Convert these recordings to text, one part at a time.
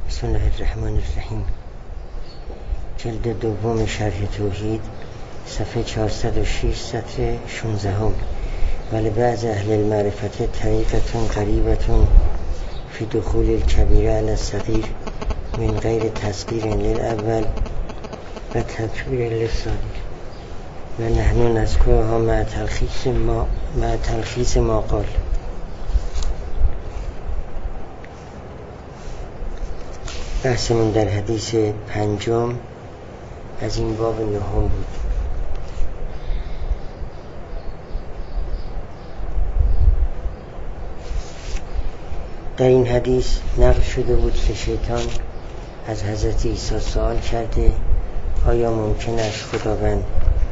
بسم الله الرحمن الرحیم. جلد دوم شرح توحید، صفحه 406 سطر 16. ولبعض اهل المعرفت طریقة قریبة فی دخول الکبیر علی الصغیر من غیر تصغیر للاول و تکبیر للثانی و نحن نذکرها مع تلخیص ما قال. بحثمون در حدیث پنجم از این باب نهم بود. در این حدیث نقل شده بود که شیطان از حضرت عیسی سوال کرده آیا ممکن است خداوند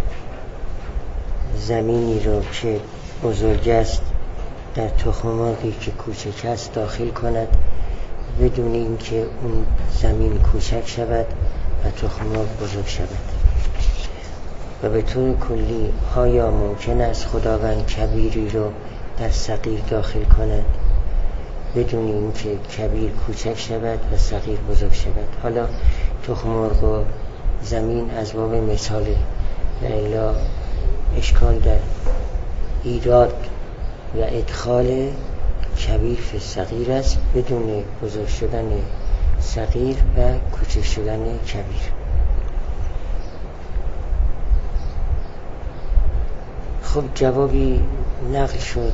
زمینی را که بزرگ است در تخم مرغی که کوچک است داخل کند بدون اینکه اون زمین کوچک شود و تخم مرغ بزرگ شود؟ و به طور کلی آیا ممکن است خداوند کبیری رو در صغیر داخل کند بدون اینکه کبیر کوچک شود و صغیر بزرگ شود؟ حالا تخم مرغ و زمین از باب مثاله، الا اشکال در ایراد و ادخال کبیر فی صغیر است بدون بزرگ شدن صغیر و کوچک شدن کبیر. خب جوابی نقل شد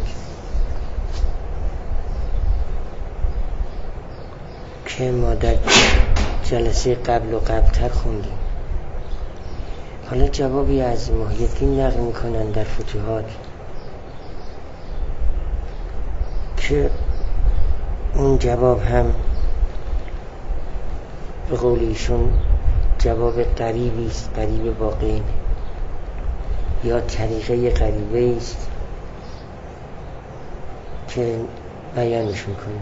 که ما در جلسه قبل و قبلتر خوندیم. حالا جوابی از محی الدین نقل میکنن در فتوحات که اون جواب هم به قول ایشون جواب قریبی است، قریب واقعی یا طریقه قریبه است که بیانش میکنیم.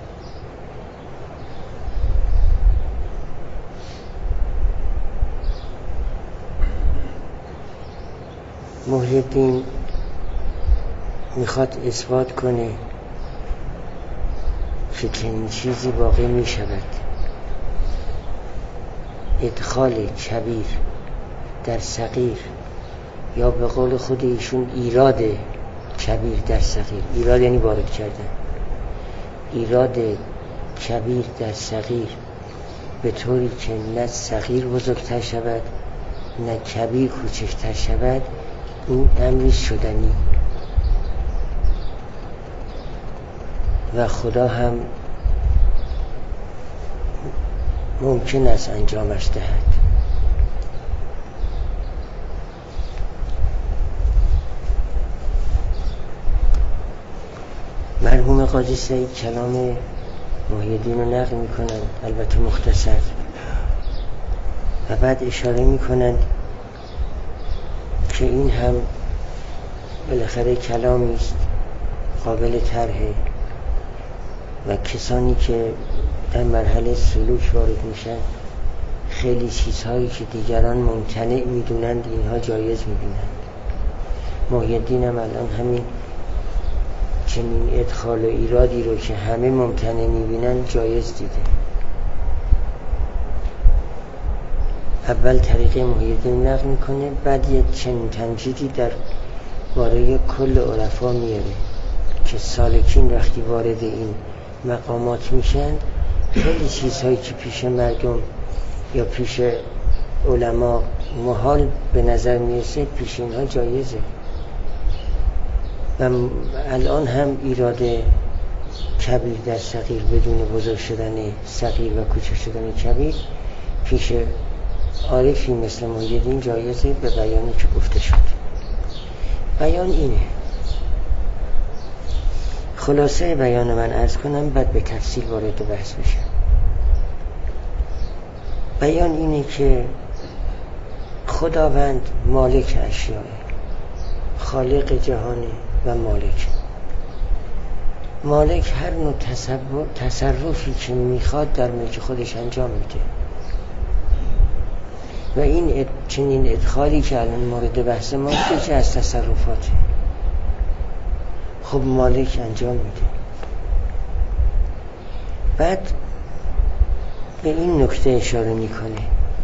محی الدین میخواد اثبات کنه که چنین چیزی واقع می شود. ادخال کبیر در صغیر یا به قول خود ایشون ایراد کبیر در صغیر، ایراد یعنی وارد کردن، ایراد کبیر در صغیر به طوری که نه صغیر بزرگتر شود نه کبیر کوچکتر شود، این امری شدنی و خدا هم ممکن است انجامش دهد. مرحوم قاضی سعید کلام محی الدین رو نقل میکنند، البته مختصر، و بعد اشاره میکنند که این هم بالاخره کلامی است قابل طرحه و کسانی که در مرحله سلوک وارد میشن خیلی چیزهایی که دیگران ممتنع میدونند اینها جایز میبینند. محی الدین هم الان همین چنین ادخال و ایرادی رو که همه ممتنع میبینند جایز دیده. اول طریقه محی الدین نقل میکنه، بعد یک چنین تمجیدی در باره کل عرفا میاره که سالکین وقتی وارد این مقامات میشن خیلی چیزهایی که پیش مردم یا پیش علما محال به نظر میرسه پیش اینها جایزه. و الان هم ایراد کبیر در صغیر بدون بزرگ شدن صغیر و کوچک شدن کبیر پیش عارفی مثل محی الدین جایزه به بیانی که گفته شد. بیان اینه، خلاصه بیان من عرض کنم بعد به تفصیل وارد بحث بشم. بیان اینه که خداوند مالک اشیاء، خالق جهانه و مالک هر نوع تصرفی که میخواد در ملک خودش انجام میده و این چنین ادخالی که الان مورد بحث ما که از تصرفاته خب مالک انجام میده. بعد به این نکته اشاره میکنه.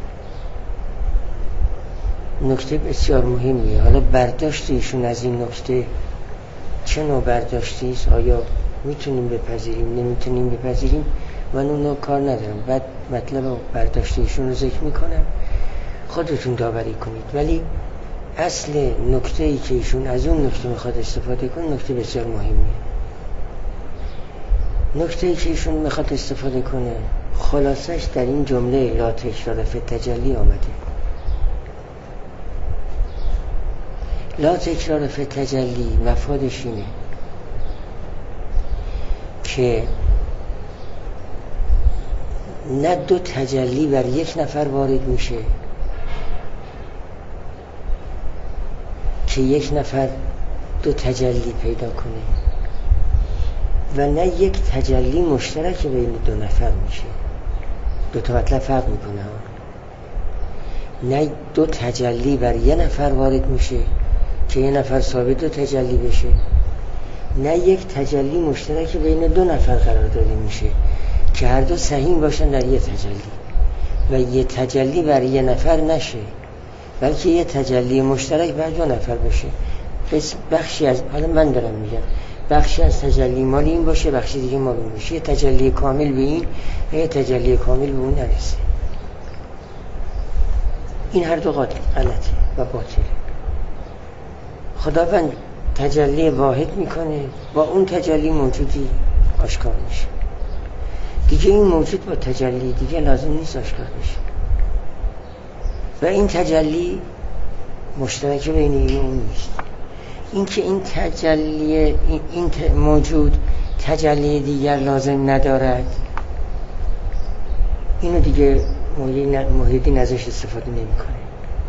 نکته بسیار مهمیه. حالا برداشت ایشون از این نکته چه نوع برداشتی است؟ آیا میتونیم بپذیریم، نمیتونیم بپذیریم؟ من اونو کار ندارم. بعد مطلب برداشت ایشون رو ذکر میکنم، خودتون داوری کنید. ولی اصل نکته ای که ایشون از اون نکته میخواد استفاده کنه نکته بسیار مهمیه. نکته ای که ایشون میخواد استفاده کنه خلاصش در این جمله لا تکرار فی التجلی آمده. لا تکرار فی التجلی مفادش اینه که نه دو تجلی بر یک نفر وارد میشه که یک نفر دو تجلی پیدا کنه و نه یک تجلی مشترک بین دو نفر میشه. دو تا مطلب فرق میکنه. نه دو تجلی بر یه نفر وارد میشه که یه نفر ثابت دو تجلی بشه، نه یک تجلی مشترک بین دو نفر قرار داده میشه که هر دو صحیح باشن در یه تجلی و یه تجلی بر یه نفر نشه، بلکه یه تجلی مشترک بر دو نفر باشه. بس بخشی از، حالا من دارم میگم، بخشی از تجلی مال این باشه، بخشی دیگه مال اون باشه. یه تجلی کامل به این، یه تجلی کامل به اون نرسه. این هر دو غلطه و باطله. خداوند تجلی واحد میکنه، با اون تجلی موجودی آشکار میشه. دیگه این موجود با تجلی دیگه لازم نیست آشکار بشه و این تجلی مشترک بین این و اون نیست. این که این تجلی این موجود تجلی دیگر لازم ندارد، اینو دیگه موحدین ازش استفاده نمی کنه.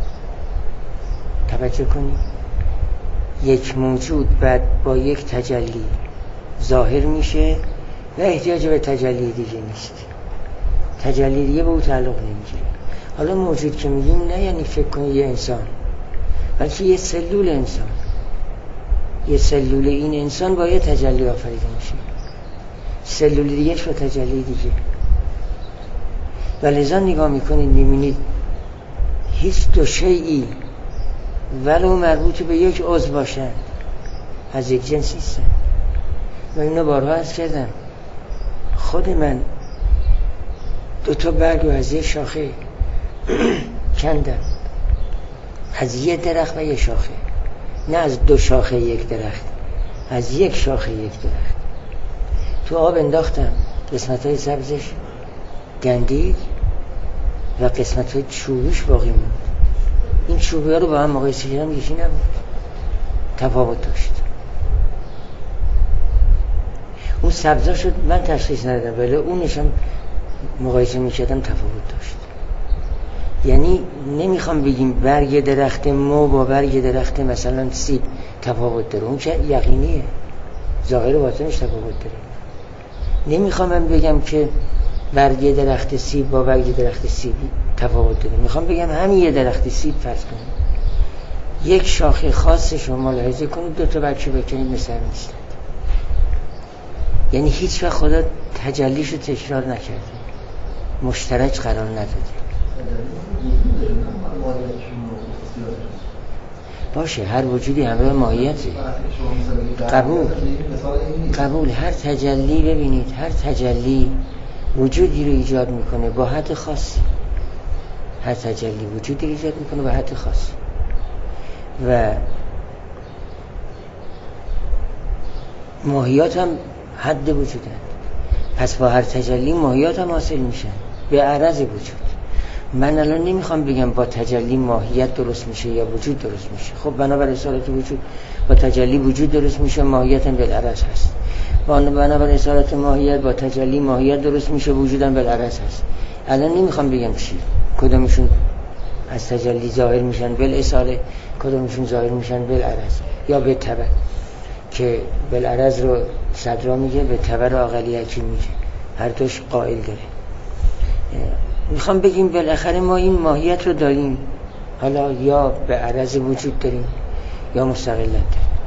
توجه کنید، یک موجود بعد با یک تجلی ظاهر میشه و احتیاج به تجلی دیگه نیست، تجلی دیگه به او تعلق نمیگیره. حالا موجود که میگیم نه یعنی فکر کنید یه انسان، بلکه یه سلول انسان، یه سلول این انسان با یه تجلی آفریده میشه، سلول دیگه با تجلی دیگه. و لذا نگاه میکنید میبینید هیچ دو شیئی ولو مربوط به یک عضو باشن از یک جنس نیستن. و اینو بارها عرض کردم، خود من دو تا برگ رو از یک شاخه کندم، از یک درخت و یک شاخه، نه از دو شاخه یک درخت، از یک شاخه یک درخت. تو آب انداختم، قسمت‌های سبزش گندید و قسمت‌های چوبیش باقی موند. این چوبی ها رو با هم مقایسه کردم، یکی نبود، تفاوت داشت. اون سبزا شد من تشخیص ندادم، ولی اونشم مقایسه می‌کردم تفاوت داشت. یعنی نمیخوام بگیم برگ درخت مو با برگ درخت مثلا سیب تفاوت داره، اون که یقینیه، ظاهر و باطنش تفاوت داره. نمیخوام من بگم که برگ درخت سیب با برگ درخت سیبی تفاوت داره، میخوام بگم همین یه درخت سیب فرض کنید یک شاخه خاص شما ملاحظه کنید، دو تا برگ بکنید مثل نیست. یعنی هیچ وقت خدا تجلیشو تکرار نکرده، مشترک قرار نداده. باشه، هر وجودی همراه ماهیته. قبول. هر تجلی ببینید، هر تجلی وجودی رو ایجاد میکنه با حد خاصی. هر تجلی وجودی رو ایجاد میکنه با حد خاصی و ماهیات هم حد وجودن. پس با هر تجلی ماهیات هم حاصل میشن به عرض وجود. من الان نمیخوام بگم با تجلی ماهیت درست میشه یا وجود درست میشه. خب بنابر اصالت وجود با تجلی وجود درست میشه، ماهیت هم بالعرض هست. بنابر اصالت ماهیت با تجلی ماهیت درست میشه، وجود هم بالعرض هست. الان نمیخوام بگم چی، کدومشون از تجلی ظاهر میشن بالاصاله، کدومشون ظاهر میشن بالعرض یا بالتبع، که بالعرض رو صدرا میگه، به تبع رو اقلیتی میگه، هر دوش قائل داره. میخوام بگیم بالاخره ما این ماهیت رو داریم، حالا یا به عرض وجود داریم یا مستقلا داریم.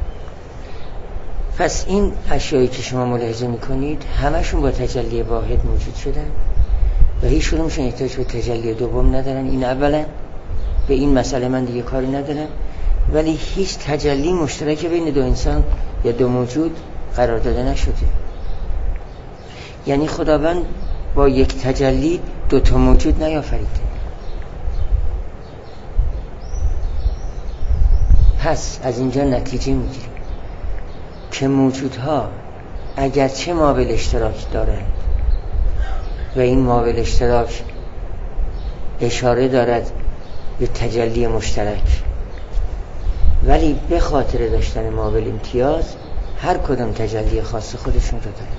پس این اشیایی که شما ملاحظه میکنید همشون با تجلی واحد موجود شدن و هیچ کدومشون احتیاج به تجلی دوم ندارن. این اولا، به این مسئله من دیگه کاری ندارم، ولی هیچ تجلی مشترک بین دو انسان یا دو موجود قرار داده نشده. یعنی خداوند با یک تجلی دو تا موجود نیافریده. پس از اینجا نتیجه میگیریم که موجودها اگرچه مابل اشتراک دارند و این مابل اشتراک اشاره دارد به تجلی مشترک، ولی به خاطر داشتن مابل امتیاز هر کدام تجلی خاص خودشون رو دارند.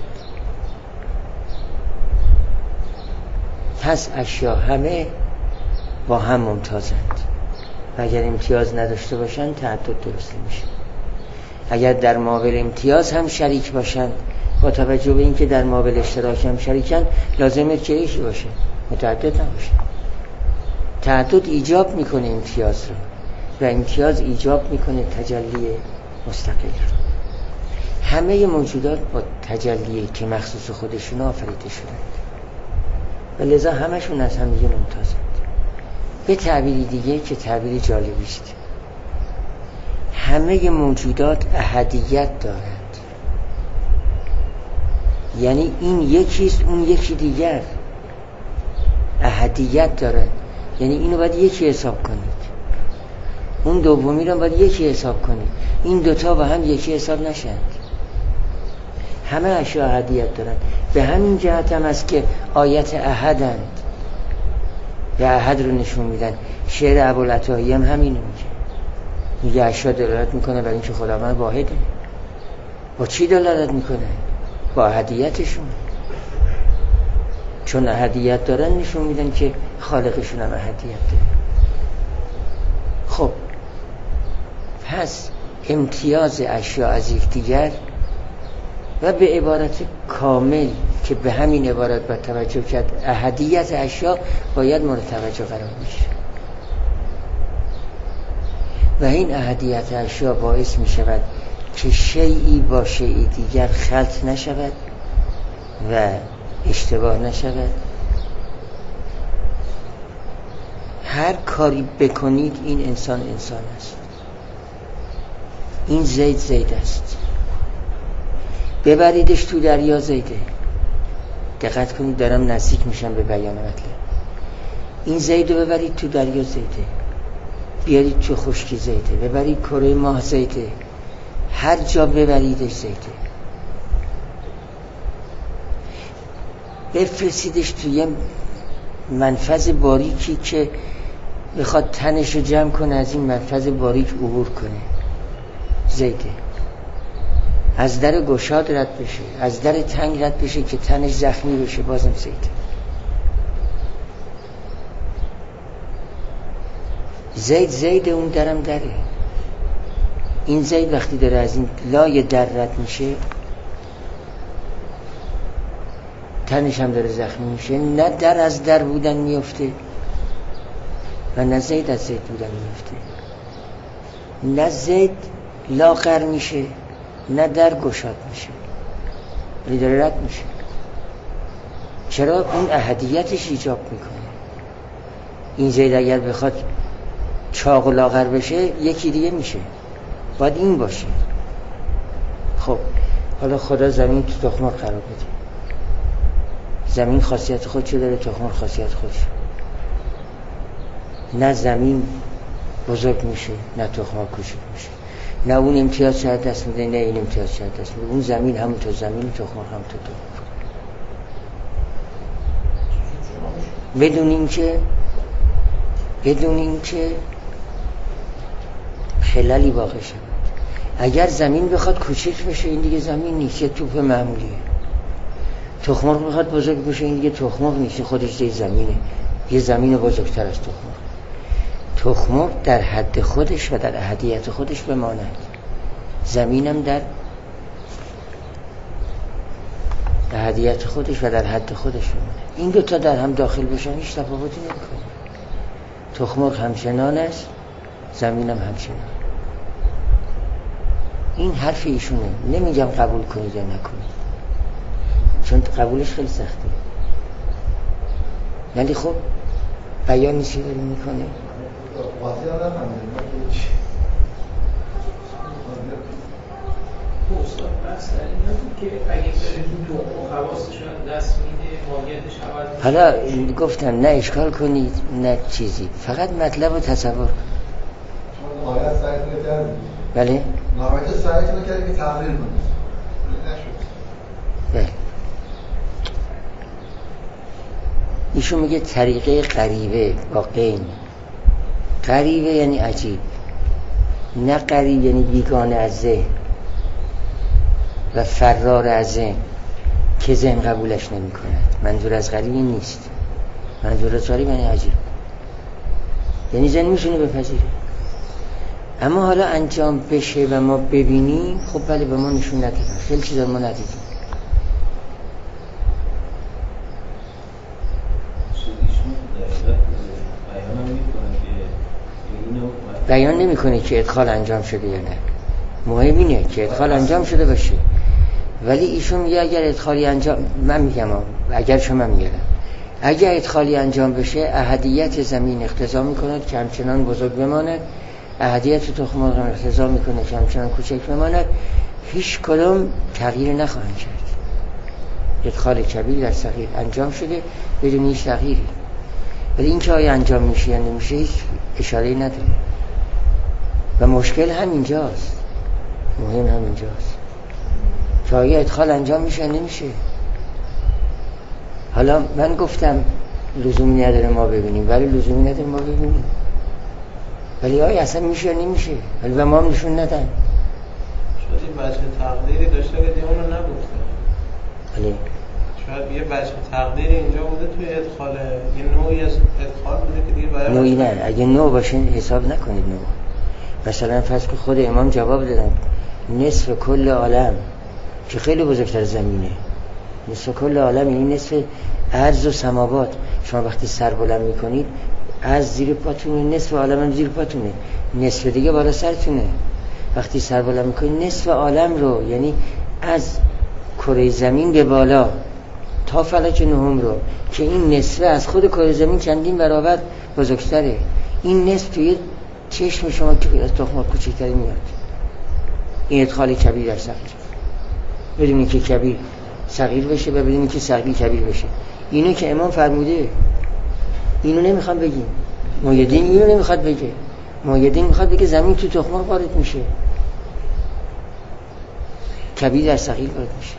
پس اشیا همه با هم ممتازند و اگر امتیاز نداشته باشند تعدد درست نمیشه. اگر در مابل امتیاز هم شریک باشند، با توجه به اینکه در مابل اشتراک هم شریکن، لازمه که یکی باشه، متعدد نباشه. تعدد ایجاب میکنه امتیاز رو و امتیاز ایجاب میکنه تجلی مستقل رو. همه موجودات با تجلی که مخصوص خودشون آفریده شدند و لذا همشون از هم دیگه ممتازند. به تعبیری دیگه که تعبیری جالبی است، همه موجودات احدیت دارند. یعنی این یکیست، اون یکی دیگر. احدیت دارند یعنی اینو باید یکی حساب کنید، اون دومی رو باید یکی حساب کنید. این دوتا با هم یکی حساب نشند. همه اشیا احدیت دارند. به همین جهت هم است که آیت احدند و احد رو نشون میدن. شعر ابوالعطایی هم همینو میگه اشیا دلالت میکنه بر اینکه خداوند واحده. با چی دلالت میکنه؟ با احدیتشون. چون احدیت دارن نشون میدن که خالقشون هم احدیت داره. خب پس امتیاز اشیا از یکدیگر و به عبارت کامل که به همین عبارت باید توجه کرد، احدیت اشیا باید مورد توجه قرار بشه و این احدیت اشیا باعث می شود که شیئی با شیئی دیگر خلط نشود و اشتباه نشود. هر کاری بکنید این انسان است، این زید است، ببریدش تو دریا زیده. دقت کنید دارم نزدیک میشم به بیان مطلب. این زید رو ببرید تو دریا زیده، بیارید تو خشکی زیده، ببرید کره ماه زیده، هر جا ببریدش زیده. بفرستیدش توی منفذ باریکی که بخواد تنش رو جمع کنه، از این منفذ باریک عبور کنه، زیده. از در گشاد رد بشه، از در تنگ رد بشه که تنش زخمی بشه، بازم زیده. زید اون درم دره. این زید وقتی داره از این لای در رد میشه، تنش هم داره زخمی میشه. نه در از در بودن میفته و نه زید از زید بودن میفته. نه زید لاغر میشه نه در گشاد میشه، ولی داره رد میشه. چرا؟ اون احدیتش ایجاب میکنه. این زید اگر بخواد چاق و لاغر بشه یکی دیگه میشه، باید این باشه. خب حالا خدا زمین تو تخمر قرار بده. زمین خاصیت خودشو داره، تخمر خاصیت خودشو. نه زمین بزرگ میشه نه تخمر کوچک میشه، نه اون امتیاز شاید دست میده نه این امتیاز شاید دست میده. اون زمین همونطور زمین، تخمر همونطور تخمر. بدون اینکه خللی واقع شد. اگر زمین بخواد کوچک بشه این دیگه زمین نیست، یه توپ معمولیه. تخمر بخواد بزرگ بشه این دیگه تخمر نیست، خودش دیگه زمینه، یه زمین بزرگتر از تخمر. تخمر در حد خودش و در احدیت خودش بماند، زمینم در احدیت خودش و در حد خودش بماند. این دوتا در هم داخل بشن هیچ تفاوتی نمیکنه. تخمر همچنان است، زمینم همچنان. این حرف ایشونه، نمیگم قبول کنید یا نکنید، چون قبولش خیلی سخته. ولی خب بیان چی داری میکنه؟ استاد بحث در این نبود که اگه بره تو خواستشون دست میده ماهیتش عوض حالا گفتم نه اشکال کنید نه چیزی، فقط مطلب رو تصور کن. آیت سعیتون کردیم بله؟ نهایت سعیتون کردیم که تغییر کنید نشد. بله ایشون میگه طریقه غریبه با قین. غریبه یعنی عجیب، نه غریب یعنی بیگانه از ذهن و فرار از ذهن که ذهن قبولش نمی کند. منظور از غریب این نیست، منظور از غریب یعنی عجیب، یعنی ذهن میشونه بپذیره. اما حالا انجام بشه و ما ببینیم، خب بله به ما نشون ندادن، خیلی چیزا ما ندیدیم. بیان نمیکنه که ادخال انجام شده یا نه، مهم اینه که ادخال انجام شده باشه. ولی ایشون میگه اگر ادخالی انجام، من میگم اگر شما میگم اگر ادخالی انجام بشه احدیت زمین اقتضا میکند که همچنان بزرگ بماند، احدیت تخم مرغ اقتضا میکنه که همچنان کوچک بماند، هیچ کدام تغییر نخواهند کرد. ادخال کبیر در صغیر انجام شده بدون هیچ تغییری. ولی این که آیا انجام میشه یا نمیشه هیچ اشاره‌ای نداره و مشکل همینجاست، مهم همینجاست که آیا ادخال انجام میشه یا نمیشه. حالا من گفتم لزومی نداره ما ببینیم، ولی لزومی نداره ما ببینیم، ولی آیا اصلا میشه یا نمیشه، ولی به ما هم نشون ندن. شاید این بچه تقدیری داشته که دیگه اونو نگفته. بله شاید یه بچه تقدیری اینجا بوده توی ادخال، یه نوعی از ادخال بوده که دیگه برای نوعی نه، اگه نوع باشه حساب نکنید نوع. مثلا فرض که خود امام جواب دادن نصف کل عالم که خیلی بزرگتر زمینه، نصف کل عالم یعنی نصف ارض و سماوات. شما وقتی سر بلند میکنید از زیر پاتونه، نصف عالم هم زیر پاتونه، نصف دیگه بالا سرتونه. وقتی سر بلند میکنید نصف عالم رو، یعنی از کره زمین به بالا تا فلک نهم رو، که این نصف از خود کره زمین چندین برابر بزرگتره. این نصف توی چشم شما که از تخم کوچکتری میاد. این ادخال کبیر در صغیر، بدون اینکه کبیر صغیر بشه و بدون اینکه صغیر کبیر بشه. اینو که امام فرموده، اینو نمیخوام بگیم. محیدین اینو نمیخواد بگه. محیدین میخواد بگه زمین تو تخم وارد میشه، کبیر در صغیر وارد میشه.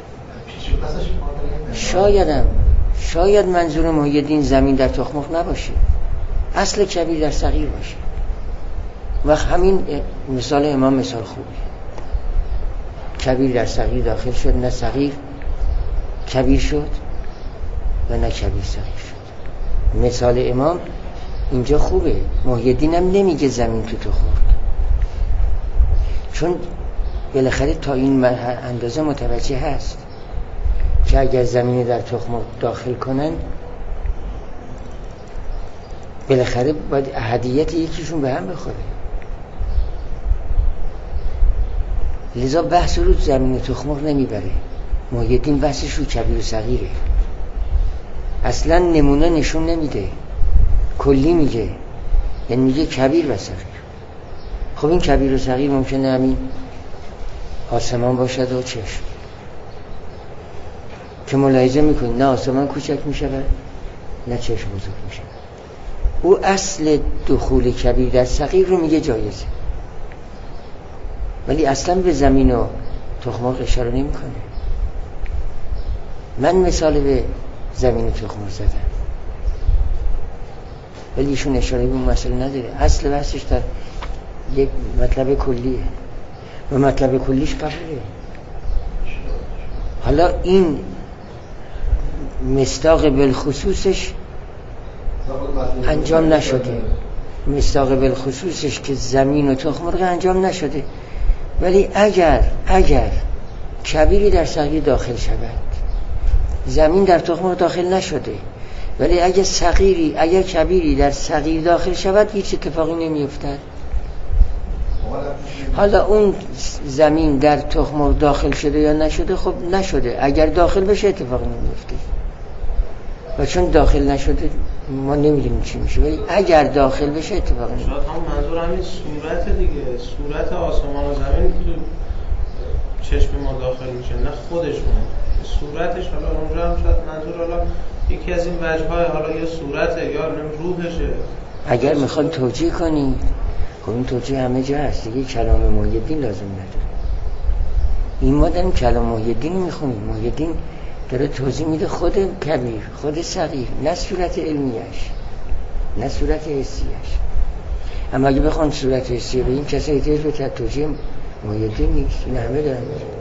شاید منظور محیدین زمین در تخم نباشه، اصل کبیر در صغیر باشه. وقت همین مثال امام مثال خوبه. کبیر در صغیر داخل شد، نه صغیر کبیر شد و نه کبیر صغیر شد. مثال امام اینجا خوبه. محیدین هم نمیگه زمین تو خورد، چون بالاخره تا این اندازه متوجه هست که اگر زمین در تخم داخل کنن بالاخره باید احدیت یکیشون به هم بخوره. لذا بحث رو زمین تخم نمیبره. محیدین بحثش رو کبیر و صغیره، اصلا نمونه نشون نمیده، کلی میگه، یعنی میگه کبیر و صغیر. خب این کبیر و صغیر ممکنه همین آسمان باشد و چشم که ملاحظه میکنید نه آسمان کوچک میشه نه چشم بزرگ میشه. او اصل دخول کبیر در صغیر رو میگه جایزه، ولی اصلا به زمین و تخم مرغ اشاره نمیکنه. من مثال به زمین و تخم مرغ زدم ولی ایشون اشاره به اون مسئله نداره. اصل بحثش در یک مطلب کلیه و مطلب کلیش قبله. حالا این مصداق بالخصوصش انجام نشده، مصداق بالخصوصش که زمین و تخم مرغ انجام نشده، ولی اگر کبیری در صغیر داخل شود، زمین در تخم مرغ داخل نشده، ولی اگر کبیری در صغیر داخل شود هیچ اتفاقی نمیافتد. حالا اون زمین در تخم مرغ داخل شده یا نشده، خب نشده. اگر داخل بشه اتفاقی نمیفته و چون داخل نشده ما نمیدونیم چی میشه، ولی اگر داخل بشه اتفاقا شاید هم منظور همین صورت دیگه، صورت آسمان و زمین تو چشم ما داخل میشه، نه خودشون، صورتش. حالا اونجا هم شاید منظور حالا یکی از این وجه‌های، حالا یا صورته یا روحشه. اگر میخواد توجیه کنی، خب این توجیه همه جا هست دیگه، کلام محی الدین لازم نداره. این ما داریم کلام محی الدین میخونیم، محی الدین داره توضیح میده خود کبیر، خود صغیر، نه صورت علمیش، نه صورت حسیش. اما اگه بخوان صورت حسی به این کسایی احتیاج به توجیه محی الدین نیست، این همه دارن.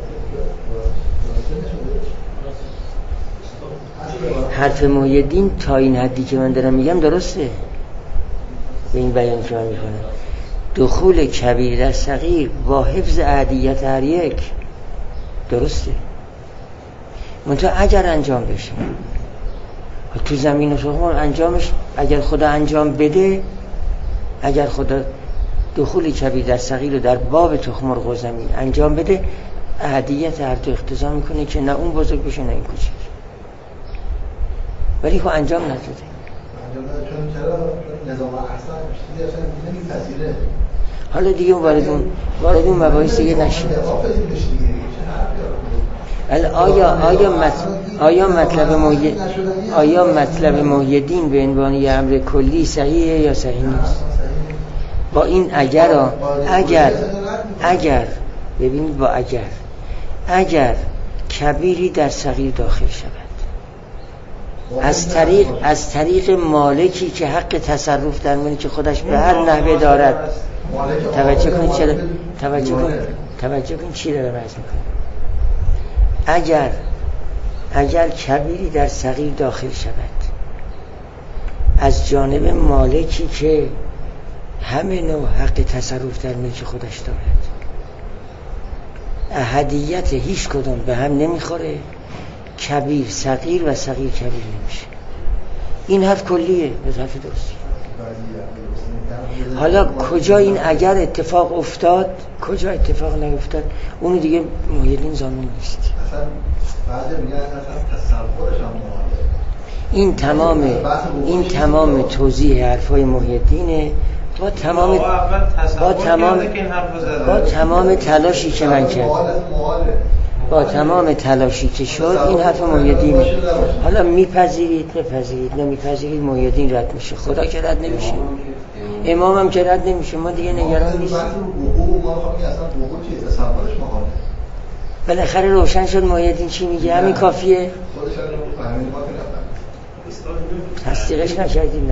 حرف محی الدین تا این حدی که من دارم میگم درسته، به این بیان که من میکنم. دخول کبیر در صغیر با حفظ احدیت هر یک درسته، منتها اگر انجام بشه تو زمین و تخم انجامش، اگر خدا انجام بده، اگر خدا دخول کبیر در صغیر رو در باب تخم مرغ و زمین انجام بده، احدیت هر دو اقتضا میکنه که نه اون بزرگ بشه نه این کوچک، ولی خب انجام نداده. چون چرا نظام احسن چیزی اصلا نمیپذیره. حالا دیگه وارد اون مباحث دیگه نشیم. آیا مطلب محی الدین به عنوان یه امر کلی صحیحه یا صحیح نیست؟ با این اگر ببینید، با اگر کبیری در صغیر داخل شود از طریق مالکی که حق تصرف در ملک خودش به هر نحوه دارد. توجه کن چی داره عرض میکنه. اگر کبیری در صغیر داخل شود از جانب مالکی که همه نوع حق تصرف در ملک خودش دارد، احدیت هیچ کدوم به هم نمیخوره، کبیر صغیر و صغیر کبیر نمیشه. این حرف کلیه، به حرف درستی. حالا کجا این اگر اتفاق افتاد، کجا اتفاق نیفتاد، اونو دیگه محی الدین زانون نیست. اصلا بعضی میگن اصلا تصورش هم این تمام توضیح حرفای محی الدینه، با تمام تلاشی که من کردم، با تمام تلاشی که شد، این حرف محی الدینه. حالا میپذیرید نمیپذیرید، محی الدین رد میشه، خدا که رد نمیشه، امام هم که رد نمیشه، ما دیگه نگران نیستیم. بالاخره روشن شد محی الدین چی میگه، همین کافیه. تصدیقش نکردیم.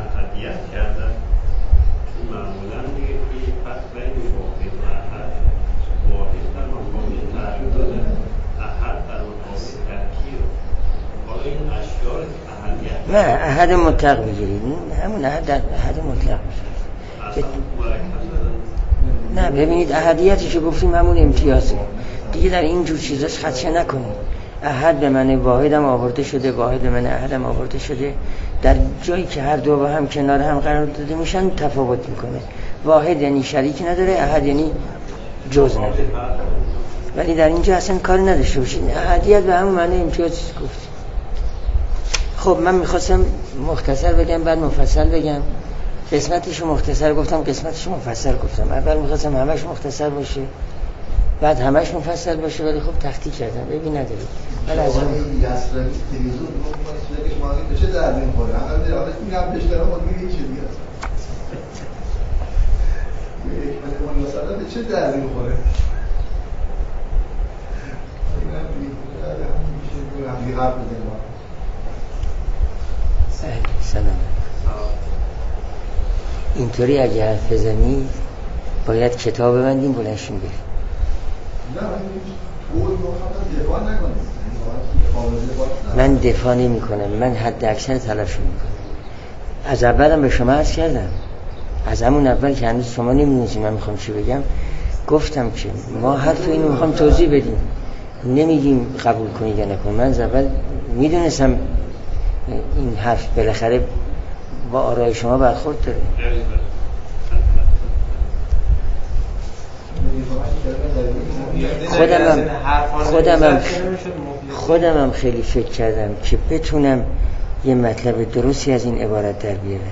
نه احد مطلق میگیرید، همون احد مطلق میگیرید. نه ببینید، احدیتشو گفتیم همون امتیازه دیگه، در این جور چیزاش خدشه نکنید. احد به معنی واحدم آورده شده، واحد به معنی احدم آورده شده. در جایی که هر دو با هم کنار هم قرار داده میشن تفاوت میکنه. واحد یعنی شریک نداره، احد یعنی جز نداره. ولی در اینجا اصلا کاری نداشته باشید، احدیت به همون معنی امتیاز گفت. خب من میخواستم مختصر بگم بعد مفصل بگم. قسمتشو مختصر گفتم، قسمتشو مفصل گفتم. اول میخواستم همش مختصر باشه، بعد همش مفصل باشه، ولی خب تخطی کردم، ببین ندارید. ولی از اون یسرمی تلویزیون که شما میگید چه در میخوره، اول دیگه میگم بهشترم اون میگه چه دیگه یک مثلا به چه در میخوره. سلام. اینطوری اگه حرف بزنید باید کتاب ببندیم بلنشیم بریم. من دفاع نمی کنم، من حد اکثر تلاش می کنم. از اولم به شما عرض کردم، از همون اول که هنوز شما نمی‌دونید من میخوام چی بگم، گفتم که ما حرف اینو میخوام توضیح بدیم، نمیگیم قبول کنید یا نکنید. من از اول میدونستم این حرف بالاخره با آرای شما برخورد داره. خودم هم خیلی فکر کردم که بتونم یه مطلب درستی از این عبارت در بیارم.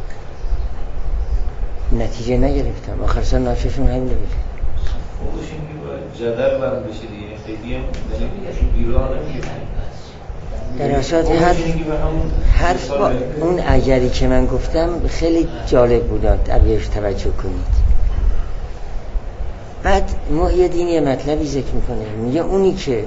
نتیجه نگرفتم، آخر سر ناششون همین رو بگه خوبش این که باید جدر برم بشه دیگه، خیلی هم بیراه نمیگه. در اصلاحات حرف با اون اگری که من گفتم خیلی جالب بود، اگرش توجه کنید. بعد محیدین یه مطلبی ذکر میکنه، میگه اونی که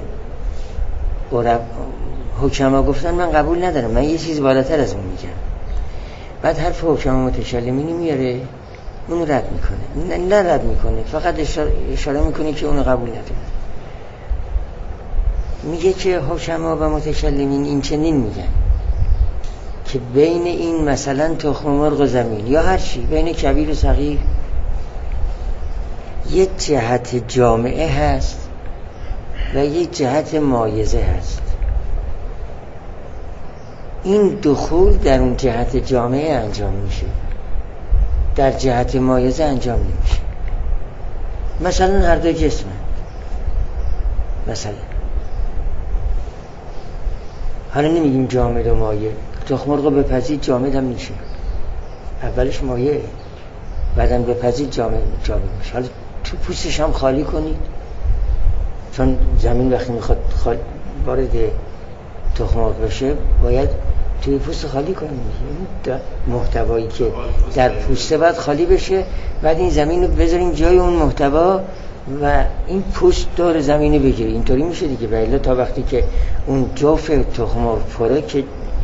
حکما گفتن من قبول ندارم، من یه چیز بالاتر از اون میگم. بعد حرف حکما متکلمینی میاره، اونو رد میکنه. نه رد میکنه، فقط اشاره میکنه که اونو قبول نداره. میگه که حکما و متکلمین این چنین میگن که بین این مثلا تخم مرغ و زمین یا هر چی، بین کبیر و صغیر یک جهت جامعه هست و یک جهت مایزه هست. این دخول در اون جهت جامعه انجام میشه، در جهت مایزه انجام نمیشه. مثلا هر دو جسمه، مثلا حالا نمیگیم جامد و مایع، تخم مرغ بپزید جامد هم میشه، اولش مایع بعدم بپزید جامد میشه. حالا تو پوستش هم خالی کنید، چون زمین وقتی میخواد وارد تخم مرغ بشه باید توی پوست خالی کنید. محتوایی که در پوسته باید خالی بشه، بعد این زمین رو بذاریم جای اون محتوا و این پوست دور زمین رو بگیره. اینطوری میشه دیگه. بله تا وقتی که اون جوف تخم مرغ پره که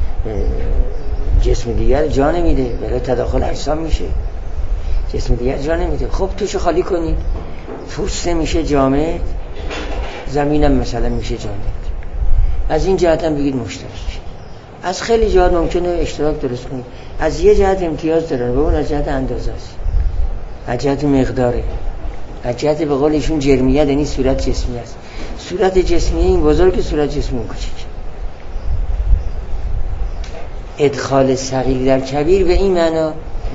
جسم دیگر جا نمیده، بله تداخل اجسام میشه، جسم دیگر جا نمیده. خب توش خالی کنید، پوست میشه جامد، زمینم مثلا میشه جامد. از این جهت هم بگید مشترک. از خیلی جهات ممکنه اشتراک درست کنید. از یه جهت امتیاز دارن و اون از جهت اندازه است، از جهت مقداره، از جهت به قول ایشون جرمیت، یعنی صورت جسمی است. صورت جسمی این بزرگ، صورت جسمی این کوچیک. ادخال صغیر در کبیر به این معنا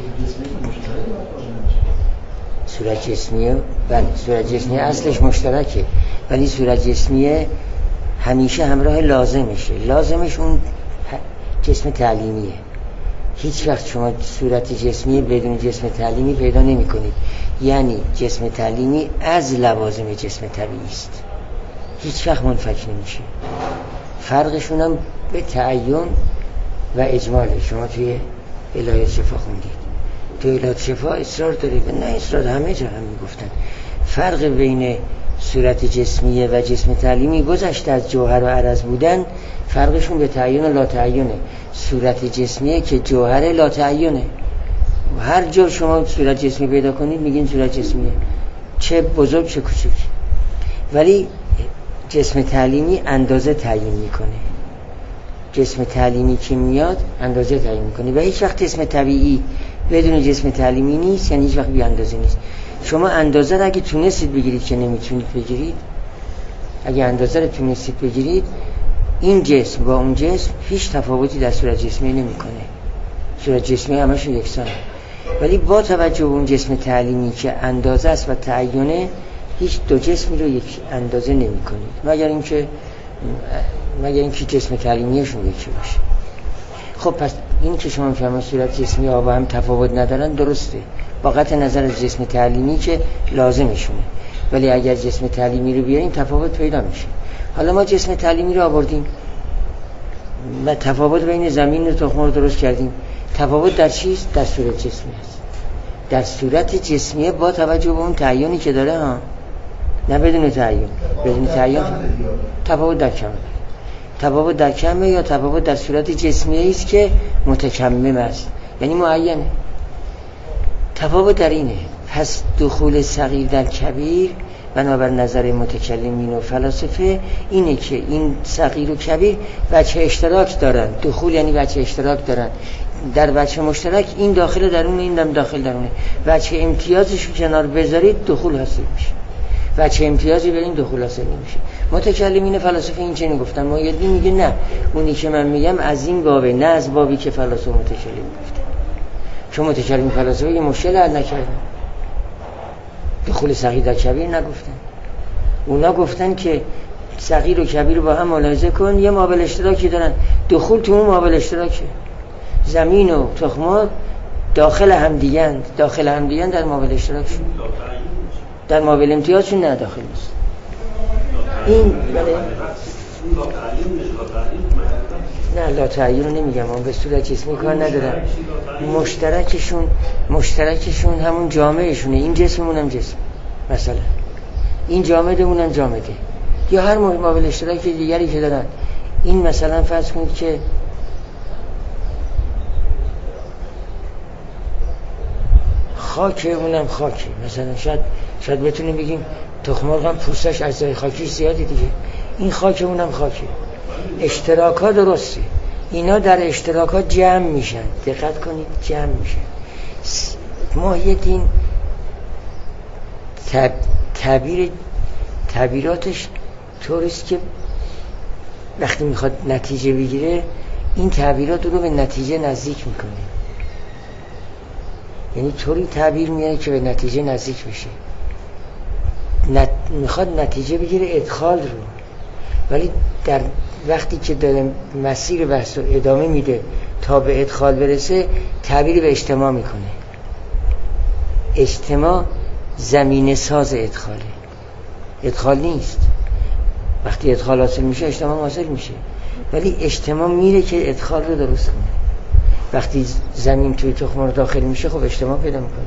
صورت جسمیه. بله صورت جسمیه اصلش مشترکه، ولی صورت جسمیه همیشه همراه لازمشه. لازمش اون جسم تعلیمیه. هیچ وقت شما صورت جسمی بدون جسم تعلیمی پیدا نمی کنید. یعنی جسم تعلیمی از لوازم جسم طبیعی است، هیچ وقت منفک نمیشه. فرقشون هم به تعین و اجماله. شما توی الهیات شفا خوندید، توی الهیات شفا اصرار دارید و نه اصرار، همه جا هم میگفتن فرق بین صورت جسمیه و جسم تعلیمی گذشته از جوهر و عرض بودن، فرقشون به تعین و لا تعینه. صورت جسمیه که جوهر لا تعینه. هر جا شما صورت جسمی پیدا کنید میگین صورت جسمیه، چه بزرگ چه کوچک. ولی جسم تعلیمی اندازه تعیین میکنه. جسم تعلیمی که میاد اندازه تعیین میکنه و هیچ وقت جسم طبیعی بدون جسم تعلیمی نیست، یعنی هیچ وقت بی اندازه نیست. شما اندازه رو اگه تونستید بگیرید که نمیتونید بگیرید، اگه اندازه رو تونستید بگیرید، این جسم با اون جسم هیچ تفاوتی در صورت جسمی نمیکنه. صورت جسمی همشون یکسانه. ولی با توجه به اون جسم تعلیمی که اندازه است و تعینه، هیچ دو جسمی رو یک اندازه نمیکنید، مگر اینکه جسم تعلیمیشون یکی باشه. خب پس این که شما میفهمید صورت جسمی ها با هم تفاوت ندارن درسته، با قطع نظر از جسم تعلیمی که لازمشونه. ولی اگر جسم تعلیمی رو بیاریم تفاوت پیدا میشه. حالا ما جسم تعلیمی رو آوردیم و تفاوت بین زمین و تخم رو درست کردیم. تفاوت در چیست؟ در صورت جسمی است. در صورت جسمیه با توجه به اون تعیینی که داره، ها، نه بدون تعیین. بدون تعیین تفاوت در کمه. تفاوت در کمه یا تفاوت در صورت جسمیه است که متکمم است، یعنی معینه. تفاوت در اینه. پس دخول صغیر در کبیر بنابر نظر متکلمین و فلاسفه اینه که این صغیر و کبیر وجه اشتراک دارن. دخول یعنی وجه اشتراک دارن. در وجه مشترک این داخل درونه، این هم داخل درونه. وجه امتیازش رو کنار بذارید دخول حاصل میشه. وجه امتیازی برین دخول حاصل نمیشه. متکلمین فلاسفه این چنین گفتن. مایدی میگه نه، اونی که من میگم از این بابه، نه از بابی که فلاسفه متکلم گفتن. چون متکلمین فلاسفه یه مشکل حل نکردن، دخول صغیر در کبیر نگفتن. اونا گفتن که صغیر و کبیر رو با هم ملاحظه کن، یه مابل اشتراکی دارن. دخول تو اون مابل اشتراکه. زمین و تخم‌مرغ داخل همدیگن در مابل اشتراکشون. در مابل امتیازشون نه داخل نیست. این بله نه لا تعیین رو نمیگم، من به صورت اسمی کار ندارم. مشترکشون همون جامعهشونه. این جسممون هم جسم، مثلا این جامدمون هم جامده، یا هر مابل اشتراک دیگری که دارن. این مثلا فرض کنید که خاکه، اونم خاکه. مثلا شاید بتونیم بگیم تخم‌مرغ هم پوستش اجزای خاکی زیادی دیگه. این خاکه اونم خاکه. اشتراکات درسته، اینا در اشتراکات جمع میشن. دقت کنید جمع میشن. محیدین تعبیراتش طوریست که وقتی میخواد نتیجه بگیره این تعبیرات رو به نتیجه نزدیک میکنه. یعنی طوری تعبیر میاره که به نتیجه نزدیک بشه. میخواد نتیجه بگیره ادخال رو، ولی در وقتی که داره مسیر بحث رو ادامه میده تا به ادخال برسه تعبیر به اجتماع میکنه. اجتماع زمینه ساز ادخاله، ادخال نیست. وقتی ادخال حاصل میشه اجتماع حاصل میشه، ولی اجتماع میره که ادخال رو درست کنه. وقتی زمین توی تخم‌مرغ داخل میشه خب اجتماع پیدا میکنه.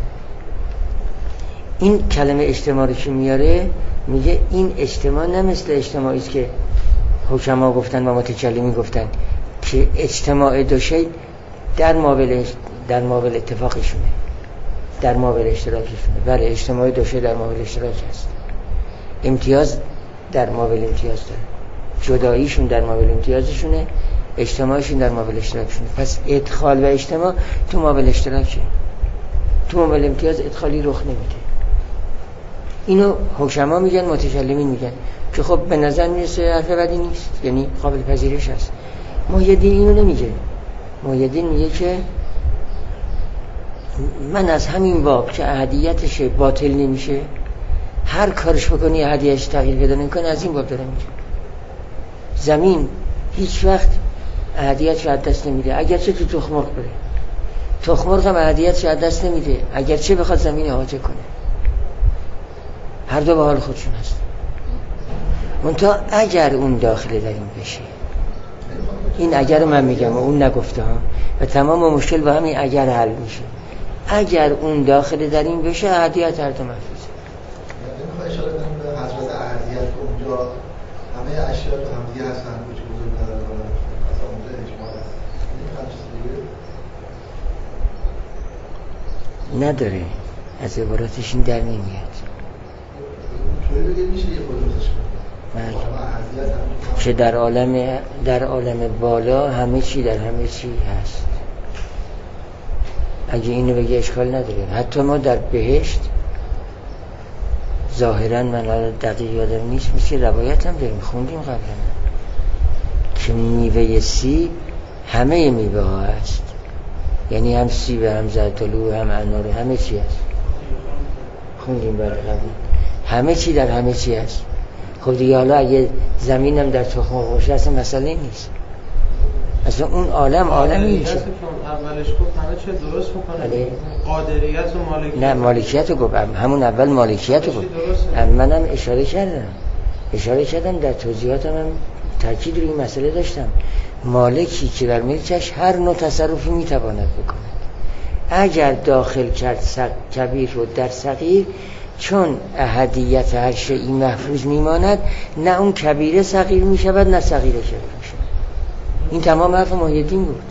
این کلمه اجتماع رو که میاره میگه این اجتماع نه مثل اجتماعی است که حکما گفتن و متکلمین گفتن که اجتماع دو شی در مابل اتفاقشونه، در مابل اشتراکشونه. بله اجتماع دو شی در مابل اشتراک هست. امتیاز در مابل امتیاز داره، جداییشون در مابل امتیازشونه، اجتماعشون در مابل اشتراکشونه. پس ادخال و اجتماع تو مابل اشتراکه. تو مابل امتیاز ادخالی رخ نمیده. اینو حکما میگن، متکلمین میگن، که خب به نظر میرسه حرف بدی نیست، یعنی قابل پذیرش هست. محیدین اینو نمیگه. محیدین میگه که من از همین باب که احدیتش باطل نمیشه، هر کارش بکنی احدیتش تغییر پیدا نمیکنه، از این باب داره میگه. زمین هیچ وقت احدیتش از دست نمیده اگرچه تو تخم‌مرغ بره. تخم‌مرغ هم احدیتش از دست نمیده اگرچه بخواد زمین احاطه کنه. هر دو به حال خودشون هست. منتها اگر اون داخل در این بشه، این اگر من میگم و اون نگفته ها، و تمام مشکل با همین اگر حل میشه. اگر اون داخل در این بشه احدیت هر دو محفوظه. میخوای اشاره کنیم به حضرت احدیت که اونجا همه اشیاء تو هم دیگه هستن، کوچیک بزرگ نداره، اصلا اونجا اجماع هست. نمیخواد چیز دیگه نداره، از عباراتش این در نمیاد. توی بگه میشه یه خودمزش که در عالم بالا همه چی در همه چی هست. اگه اینو بگه اشکال نداره. حتی ما در بهشت ظاهرا من دقیق یادم نیست، مثل روایت هم داریم خوندیم قبلا که میوه سیب همه میوه ها هست، یعنی هم سیب هم زردآلو هم انار همه چی هست. خوندیم برای قبلا همه چی در همه چی هست. خب دیگه حالا اگه زمینم در تخم‌مرغ باشه اصلا مسئله نیست. اصلا اون عالمی نیست. اولش گفت همه چی درست میکنه. قادریت و مالکیت. نه مالکیت رو گفت همون اول مالکیت رو گفت. منم اشاره کردم در توضیحاتم هم تاکید روی این مسئله داشتم. مالکی که بر ملکش هر نوع تصرفی میتواند بکند. اگر داخل کرد کبیر رو در صغیر، چون احدیت هر شیئی محفوظ میماند، نه اون کبیره صغیر میشود نه صغیره کبیر میشود. این تمام حرف محیدین بود.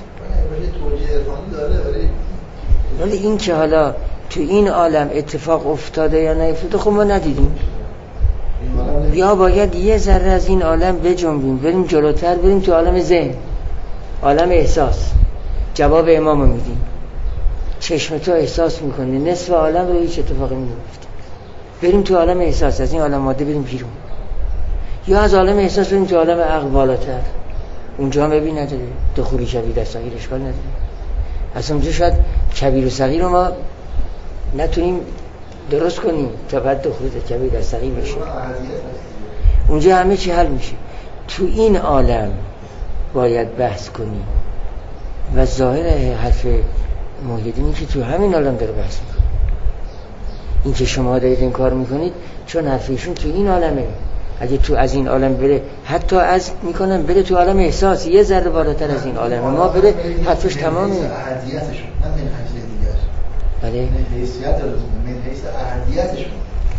ولی این که حالا تو این عالم اتفاق افتاده یا نیفتاده خب ما ندیدیم. یا باید یه ذره از این عالم بجنبیم، بریم جلوتر، بریم تو عالم ذهن، عالم احساس. جواب امامو میدیم. چشم تو احساس میکنه نصف عالم رو هیچ اتفاقی نمیفته. بریم تو عالم احساس، از این عالم ماده بریم بیرون. یا از عالم احساس بریم تو عالم عقل بالاتر، اونجا هم ببین نداره دخولی کبیر در صغیر اشکال نداره. اصلا اونجا شاید کبیر و صغیر رو ما نتونیم درست کنیم تا بعد دخول کبیر در صغیر بشه. اونجا همه چی حل میشه. تو این عالم باید بحث کنی و ظاهر حرف محیدینی که تو همین عالم داره بحث میکنه. این که شما دارید این کار میکنید چون حرفیشون تو این عالمه. اگه تو از این عالم بره، حتی از میکنم بره تو عالم احساس یه ذره بالاتر از این عالم ما بره، حرفش تمامه. احدیتشون نه من حیث دیگه. بله. من حیثیت داره، من حیث احدیتشون.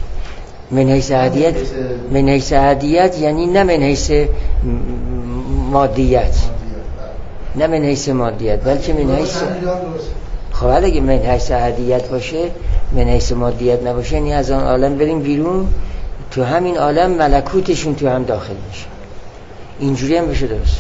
من حیث احدیت یعنی نه من حیث مادیت. نه من حیث مادیت بلکه من حیث. خب اگه من حیث احدیت باشه، من حیث مادیت نباشه، یعنی از آن عالم بریم بیرون، تو همین عالم ملکوتشون تو هم داخل میشه. اینجوری هم بشه درست.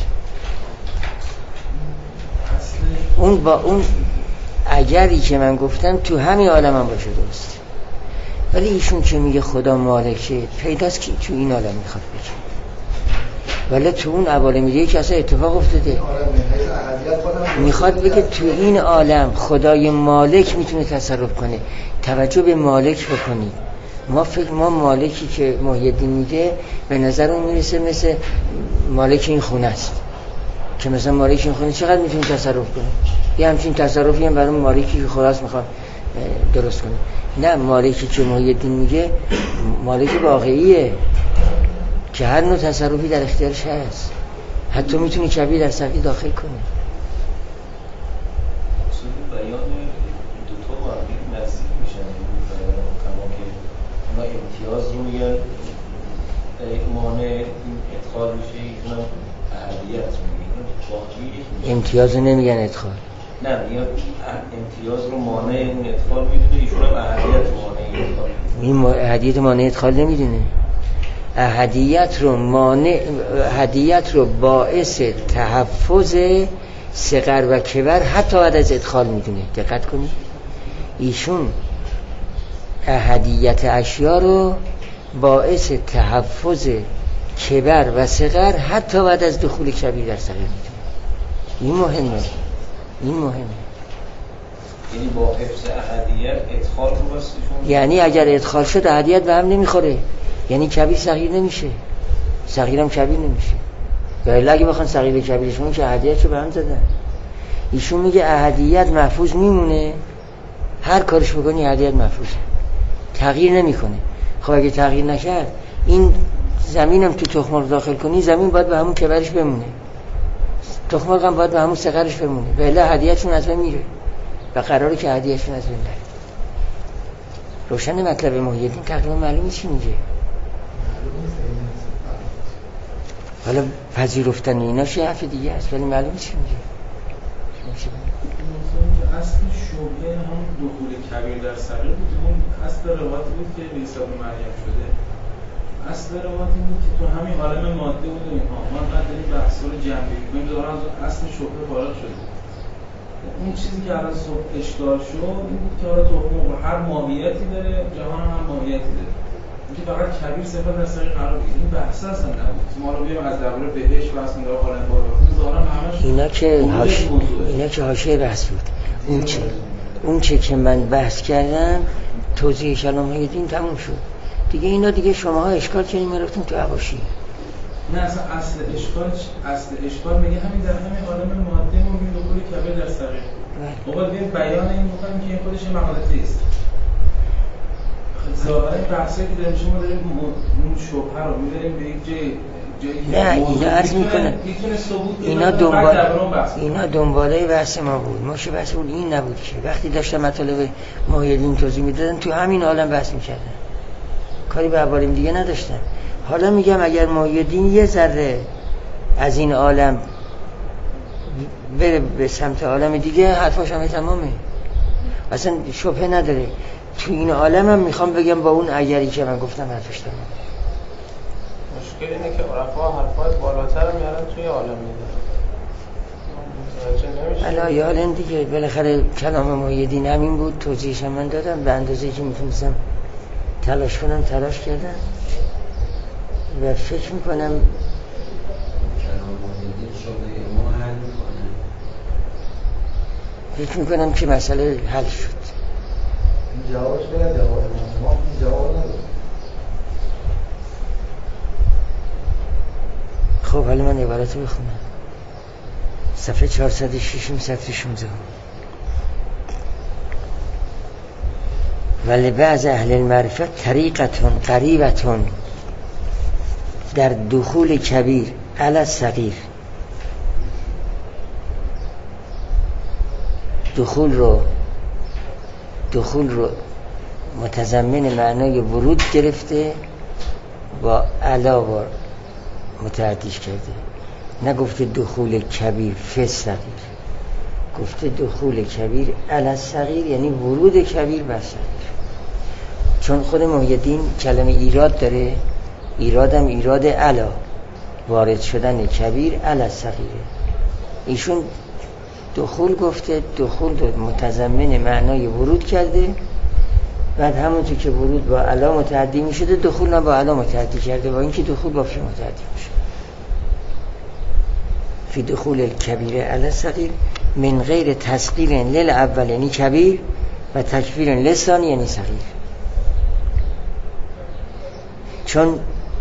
اون با اون اگری که من گفتم تو همین عالم هم باشه درست. ولی ایشون که میگه خدا مالکه، پیداست که تو این عالم میخواد بگه، ولی تو اون عوالم دیگه که اصلا اتفاق افتاده. میخواد بگه تو این عالم خدای مالک میتونه تصرف کنه. توجه به مالک بکنید. ما مالکی که محیدین میگه به نظر اون میرسه مثل مالک این خونه است، که مثلا مالک این خونه چقدر میتونه تصرف کنه. یه همچین تصرفی هم برای مالکی که خلاص میخواد درست کنه. نه، مالکی که محیدین میگه مالک واقعیه که هر نوع تصرفی در اختیارش هست، حتی میتونه کبیر در صغیر داخل کنه. اصول بیان دو تا با هم نزدیک میشن، کما که اونا امتیاز رو میگن مانع این ادخال میشه، اینا احدیت میگن. امتیاز رو نمیگن ادخال. نه میگن امتیاز رو مانع این ادخال میدونه، ایشون هم احدیت رو مانع این ادخال. این احدیت مانع ادخال نمیدونه. احدیت رو باعث تحفظ صغر و کبر حتی بعد از ادخال میدونه. دقت کنید، ایشون احدیت اشیا رو باعث تحفظ کبر و صغر حتی بعد از دخول کبیر در صغیر میدونه. این مهمه. یعنی با حفظ احدیت ادخال رو بستشون، یعنی اگر ادخال شد احدیت به هم نمیخوره، یعنی کبیر صغیر نمیشه، صغیرم کبیر نمیشه. یا اگه بخوان صغیر کبیرشون که احدیت رو به هم زدن. ایشون میگه احدیت محفوظ میمونه، هر کارش بکنی احدیت محفوظه، تغییر نمیکنه. خب اگه تغییر نکرد، این زمینم تو تخم مرغ داخل کنی، زمین باید به همون کبرش بمونه، تخم مرغ هم باید به همون صغرش بمونه، ولی احدیتشون از بین میره و قراره که احدیتشون از بین بره. روشن مطلب محیدین تقریبا معلومه چی میگه. حالا پذیرفتن ایناش یه حرف دیگه است، ولی معلومه چی میگه. اصل شبهه هم دخول کبیر در صغیر بود، اون اصل روایتی بود که عیسی به مریم شده. اصل روایتی بود که تو همین عالم ماده بود و اینها ما بعد داریم بحثا رو جمعی می‌کنیم، دارن از اصل شبهه فارغ شده. اون چیزی که الان صبح اشکال شد این بود که حالا تخم هر ماهیتی داره، جهان هم ماهیتی داره. اینکه فقط کبیر صفت در صغیر قرار بگیره، این بحث اصلا نبود. ما رو بیام از درباره بهشت و اصلا در عالم بالا ظاهرا همش اینا که حاشیه بحث بود. اون چه که من بحث کردم توضیح کلام های دین تموم شد دیگه. اینا دیگه شماها اشکال کردین میرفتون تو حواشی. نه اصلا اصل اشکال میگه همین در همین عالم ماده ما میگیم دخول کبیر در صغیر. ما باید بیایم بیان این بکنیم که این خودش مقالتی است. ظاهرا این بحثی که داریم شما داریم اون شبهه رو می‌بریم به یک جایی نه اینا عرض میکنن اینا دنباله بحث ما بود. ما بحث بود این نبود که وقتی داشتن مطالب محیدین توضیح میدادن تو همین عالم بحث میکردن، کاری به عوالم دیگه نداشتن. حالا میگم اگر محیدین یه ذره از این عالم بره به سمت عالم دیگه حرفاش همه تمامه، اصلا شبهه نداره. تو این عالم هم میخوام بگم با اون اگری که من گفتم حرفش تمام. مشکل اینه که عرفا حرفای بالاتر میارن توی عالم میدن. حالا یا حالا دیگه بالاخره کلام محیدین همین بود، توضیحش من دادم به اندازه‌ای که میتونستم تلاش کنم تلاش کردم و فکر میکنم کلام محیدین شده ما حل میکنه. فکر میکنم که مسئله حل شد. این جوابش باید جواب ما جواب نداره. خب حالا من عبارت بخونم. صفحه 406 سطر 16. ولی بعض اهل المعرفت طریقتون قریبتون در دخول کبیر علی صغیر. دخول رو متضمن معنای ورود گرفته با علاوه متعدیش کرده. نگفته دخول کبیر فی صغیر، گفته دخول کبیر علی صغیر، یعنی ورود کبیر بر صغیر. چون خود محی الدین کلمه ایراد داره، ایرادم ایراد علا، وارد شدن کبیر علی صغیره. ایشون دخول گفته، دخول متضمن معنای ورود کرده، بعد همونطور که ورود با علا متعدی می شده دخول نه با علا متعدی کرده، با اینکه دخول با فی متعدی می شده. فی دخول الکبیر علی صغیر من غیر تسقیل للاول یعنی کبیر و تکفیر لثانی یعنی صغیر. چون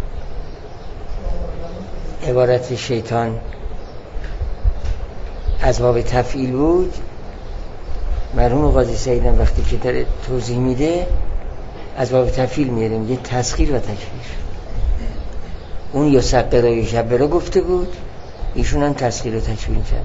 عبارت شیطان از باب تفعیل بود، مرحوم قاضی سعیدم وقتی که داره توضیح میده از باب تفعیل میاره، میگه تسخیر و تکفیر. اون یسقر و یکبر گفته بود، ایشون هم تسخیر و تکفیر میکنن.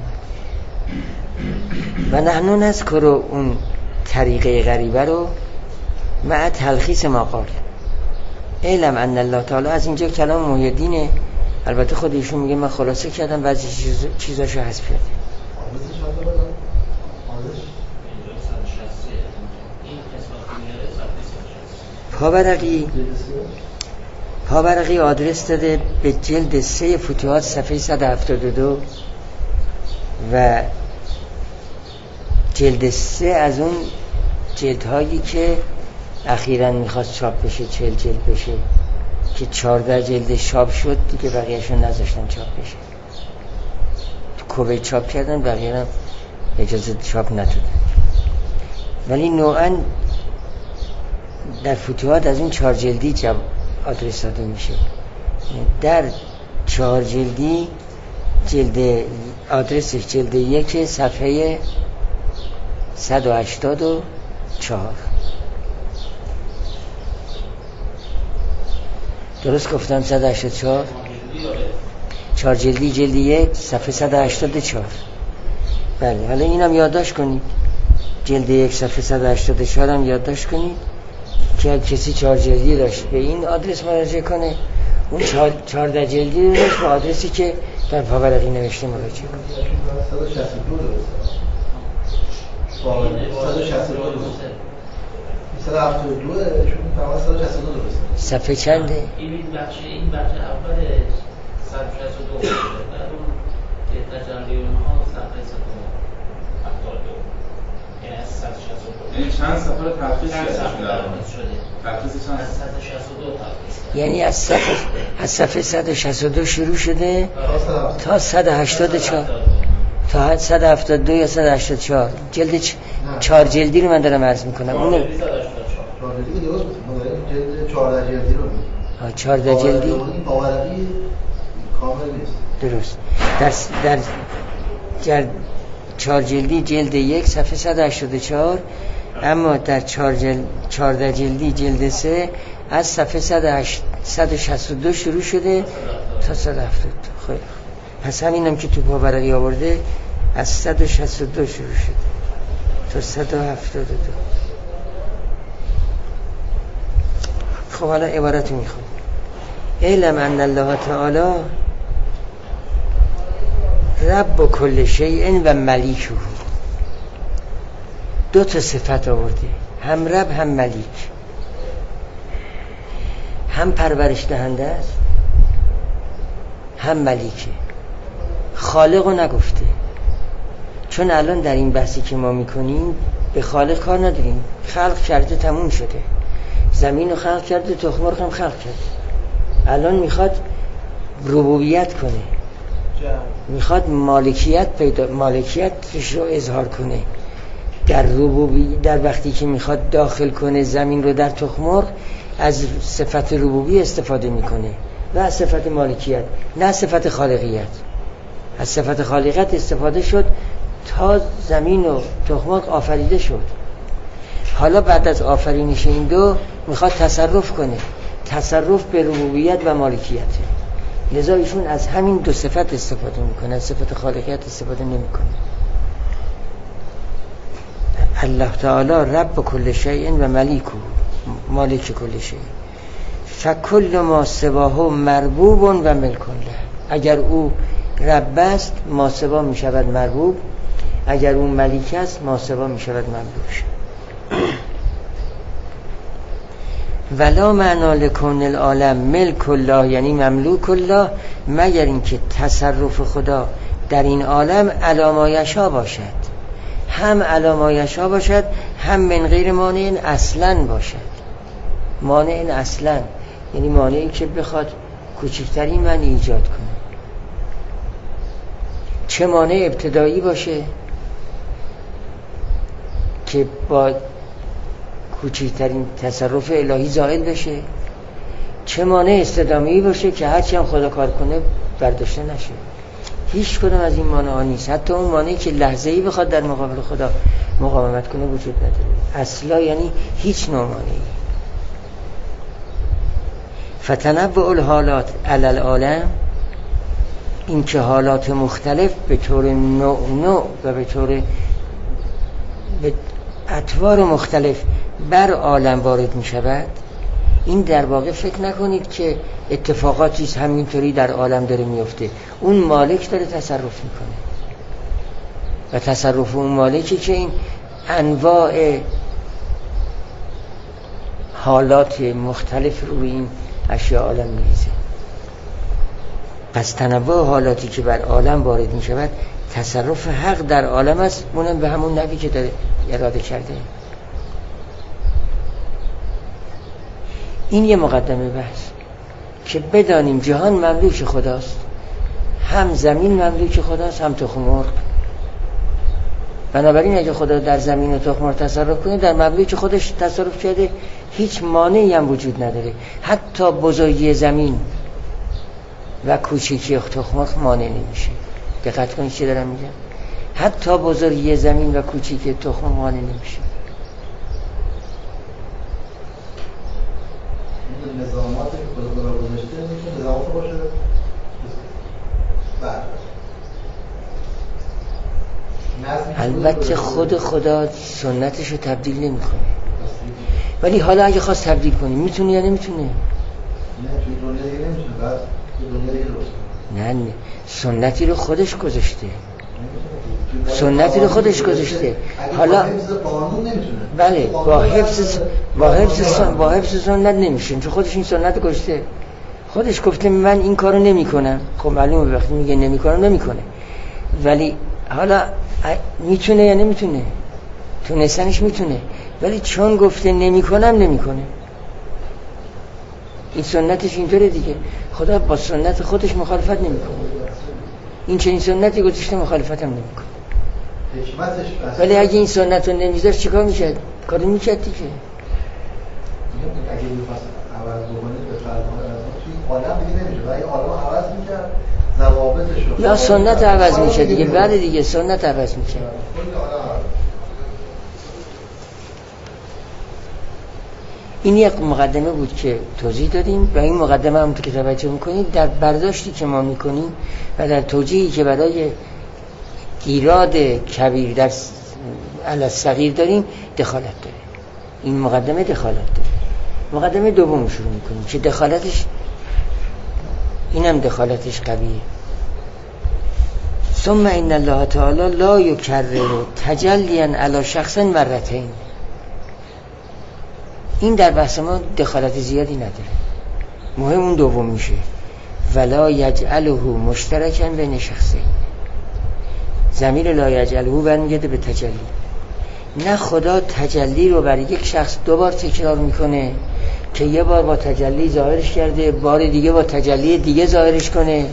و نحن نذکر اون طریقه غریبه رو مع تلخیص ما قال. علم ان الله تعالی، از اینجا کلام محی الدینه، البته خود ایشون میگه من خلاصه کردم بعضی چیزاشو حذف کردم. پاورقی آدرس داده به جلد 3 فتوحات صفحه 172 و جلد 3 از اون جلدهایی که اخیراً میخواست چاپ بشه 40 جلد بشه که 14 جلد چاپ شد دیگه، بقیه‌شون نذاشتن چاپ بشه. تو کوبه چاپ کردن، بقیه هم اجازه چاپ ندادن. ولی نوعاً در فتوحات از این 4 جلدی آدرس داده میشه. در 4 جلدی جلد آدرسش جلد 1 صفحه 184. درست گفتم 184؟ 4 جلدی جلد 1 صفحه 184. بله، حالا اینم یادداشت کنید، جلد 1 صفحه 184 هم یادداشت کنید که کسی 4 جلدی داشت به این آدرس مراجعه کنه، اون 14 جلدی داشت به آدرسی که در پاورقی نوشته مراجعه کنه. 162 درسته. 172 چون تمام 162 درسته. صفحه چنده؟ این بخش اول 162 بعد اون تجلیون ها صفحه 172 یعنی از 162 یعنی چند صفحه رو تلخیص شده. تلخیص چند؟ از 162 تلخیص. یعنی از صفحه 162 شروع شده تا 184 تا 172 یا 184 جلد 4 جلدی رو من دارم عرض میکنم. اونو 4 جلدی درست بود، ما داریم جلد 14 جلدی رو میگیم. 14 جلدی پاورقی کامل نیست. درست. در 4 جلدی جلد 1 صفحه 184، اما در 14 جلدی جلد 3 از صفحه 162 شروع شده تا 172. خیلی پس همینم که تو پاورقی آورده از 162 شروع شده تا 172. خب حالا عبارت میخوام. علم ان الله تعالی رب کل شیء و ملیکه. 2 تا صفت آورده، هم رب هم ملیک، هم پرورش دهنده است هم ملیکه. خالق رو نگفته، چون الان در این بحثی که ما میکنیم به خالق کار نداریم. خلق کرده تموم شده، زمین رو خلق کرده، تخم مرغ هم خلق کرده. الان میخواد ربوبیت کنه، میخواد مالکیتش رو اظهار کنه. در وقتی که میخواد داخل کنه زمین رو در تخم مرغ، از صفت ربوبی استفاده میکنه و از صفت مالکیت، نه صفت خالقیت. از صفت خالقیت استفاده شد تا زمین و تخم‌مرغ آفریده شد. حالا بعد از آفرینش این دو میخواد تصرف کنه. تصرف به ربوبیت و مالکیته. لذا ایشون از همین دو صفت استفاده میکنه، از صفت خالقیت استفاده نمیکنه. الله تعالی رب کل شیء و ملیکه، مالک کل شیء. فکل ما سواه مربوب و ملک له. اگر او رب است ما سوا می شود مربوب، اگر او ملیک است ما سوا می شود مملوک. ولا معنا لکون العالم ملک الله یعنی مملوک الله، مگر اینکه تصرف خدا در این عالم علامایشا باشد، هم علامایشا باشد هم من غیر مانع اصلا باشد. مانع اصلا یعنی مانعی که بخواد کوچکترین من ایجاد کنه. چه مانع ابتدایی باشه که با کوچکترین تصرف الهی زائل بشه، چه مانع استدامی باشه که هرچی هم خدا کار کنه برداشته نشه. هیچ کدام از این مانع‌ها نیست. حتی اون مانعی که لحظه‌ای بخواد در مقابل خدا مقاومت کنه وجود نداره اصلا، یعنی هیچ نوع مانعی. فتنوع الحالات علی العالم، این که حالات مختلف به طور نوع و به طور به اطوار مختلف بر عالم وارد می شود. این در واقع فکر نکنید که اتفاقاتی همینطوری در عالم داره میفته. اون مالک داره تصرف میکنه و تصرف اون مالکی که این انواع حالات مختلف روی این اشیاء عالم میریزه. پس تنوع حالاتی که بر عالم وارد می شود تصرف حق در عالم است، اونم به همون نوعی که داره اراده کرده. این یه مقدمه بحث که بدانیم جهان مملوک خداست، هم زمین مملوک خداست هم تخم مرغ. بنابراین اگه خدا در زمین و تخم مرغ تصرف کنه در مملوک خودش تصرف کرده، هیچ مانعی هم وجود نداره. حتی بزرگی زمین و کوچیکی تخم مرغ مانع نمیشه. دقت کنید چی دارم میگم. حتی بزرگی زمین و کوچیکی تخم مرغ مانع نمیشه. نظامات که خدا گذاشته میشه نظامات باشه. البته خود خدا سنتش رو تبدیل نمیکنه، ولی حالا اگه خواست تبدیل کنه میتونه یا نمیتونه؟ نه توی دنیا دیگه نمیتونه، بعد توی دنیا دیگه درست. نه سنتی رو خودش گذاشته، سنتی رو خودش گذاشته. حالا بله با حفظ سنت نمیشه، چون خودش این سنت گذاشته. خودش گفته من این کارو نمیکنم. خب معلومه وقتی میگه نمیکنم نمیکنه، ولی حالا میتونه یا نمیتونه؟ تونستنش میتونه، ولی چون گفته نمیکنم نمیکنه. این سنتش اینطوره دیگه. خدا با سنت خودش مخالفت نمیکنه. این چنین سنتی گذاشته مخالفت هم نمیکنه. ولی اگه این سنت رو نمیذاشت چیکار میشد؟ کارو میکرد دیگه. اگه میخواست عوض بکنید به فرمان توی عالم دیگه نمیشه. و اگه عالم عوض میکرد ضوابطش رو یا سنت عوض میشه دیگه. بعد دیگه سنت عوض میشه. این یک مقدمه بود که توضیح دادیم و این مقدمه هم که توجه میکنید در برداشتی که ما میکنیم و در توجیهی که برای ایراد کبیر در علی صغیر داریم دخالت داره. این مقدمه دخالت داره. مقدمه دوم شروع میکنیم که دخالتش اینم دخالتش قویه. ثم ان الله تعالی لا یکرر تجلیا علی شخص مرتين. این در بحث ما دخالت زیادی نداره. مهم اون دوم میشه ولا یجعله مشترکا بین شخصین. ضمیر لا یجعله برمیگرده به تجلی. نه خدا تجلی رو برای یک شخص دو بار تکرار میکنه که یه بار با تجلی ظاهرش کرده، بار دیگه با تجلی دیگه ظاهرش کنه.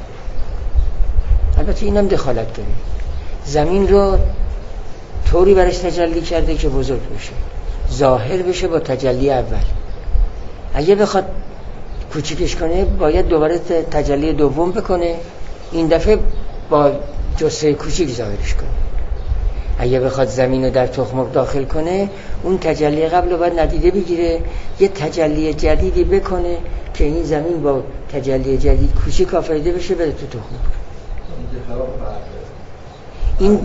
البته اینم دخالت داره. زمین رو طوری برش تجلی کرده که بزرگ بشه، ظاهر بشه با تجلی اول. اگه بخواد کوچیکش کنه باید دوباره تجلی دوم بکنه. این دفعه با جثه کوچیک ظاهرش کنه. اگه بخواد زمین رو در تخم داخل کنه، اون تجلی قبل رو باید ندیده بگیره، یه تجلی جدیدی بکنه که این زمین با تجلی جدید کوچیک آفریده بشه بره تو تخم. این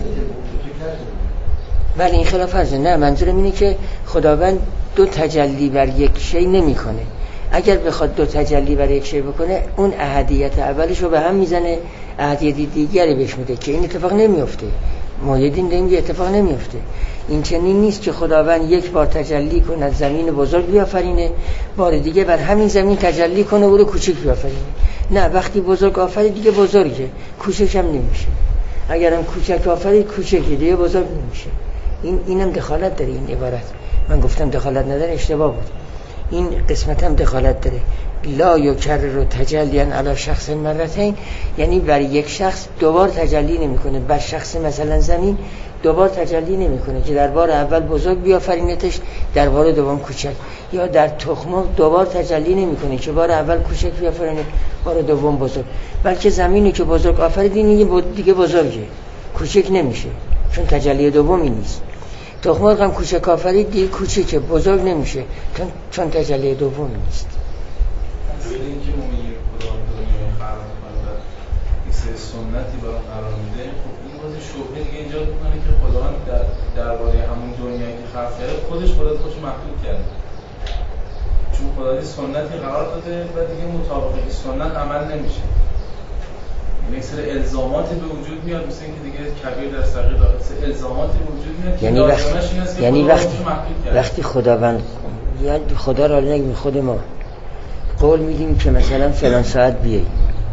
ولی این خلاف فرضه. نه، منظورم اینه که خداوند دو تجلی بر یک شی نمی کنه. اگر بخواد دو تجلی بر یک شی بکنه، اون احدیت اولش رو به هم میزنه، احدیت دیگری بهش میده که این اتفاق نمیفته. مایدین داریم یه اتفاق نمیفته. این چنین نیست که خداوند یک بار تجلی کنه زمین بزرگ بیافرینه، بار دیگه بر همین زمین تجلی کنه و رو کوچیک بیافرینه. نه، وقتی بزرگ آفرید دیگه بزرگه، کوچک هم نمیشه. اگرم کوچک آفرید کوچکه دیگه بزرگ نمیشه. اینم دخالت داره این عبارت. من گفتم دخالت نداره، اشتباه بود. این قسمت هم دخالت داره. لا یکرر تجلیاً علی شخص مرتين، یعنی بر یک شخص دوبار تجلی نمیکنه. بر شخص مثلا زمین دوبار تجلی نمیکنه که در بار اول بزرگ بیافرینتش، در بار دوم کوچک. یا در تخم دوبار تجلی نمیکنه که بار اول کوچک بیافرینه، بار دوم بزرگ. بلکه زمینی که بزرگ آفرید این دیگه بزرگه، کوچک نمیشه، چون تجلی دومی نیست. تخم هم کوچک آفرید دیگه کوچکه، بزرگ نمیشه، چون تجلی دومی نیست. جوری اینکه ما میگیم خدا دنیای خلق می‌کنه و این سری سنتی برام قرار میده، خب این بازی شبهه دیگه ایجاد می‌کنه که خداوند درباره همون دنیایی که خلق کرده خودش محدود کرده. چون خدا سنتی قرار داده و دیگه مطابق این سنت عمل نمیشه. یک سری الزاماتی به وجود میاد، مثل اینکه دیگه کبیر در صغیر داره، الزاماتی به وجود میاد یعنی وقتی خداوند، یعنی خدا را نگیم، خود ما قول میدیم که مثلا فلان ساعت بیایی،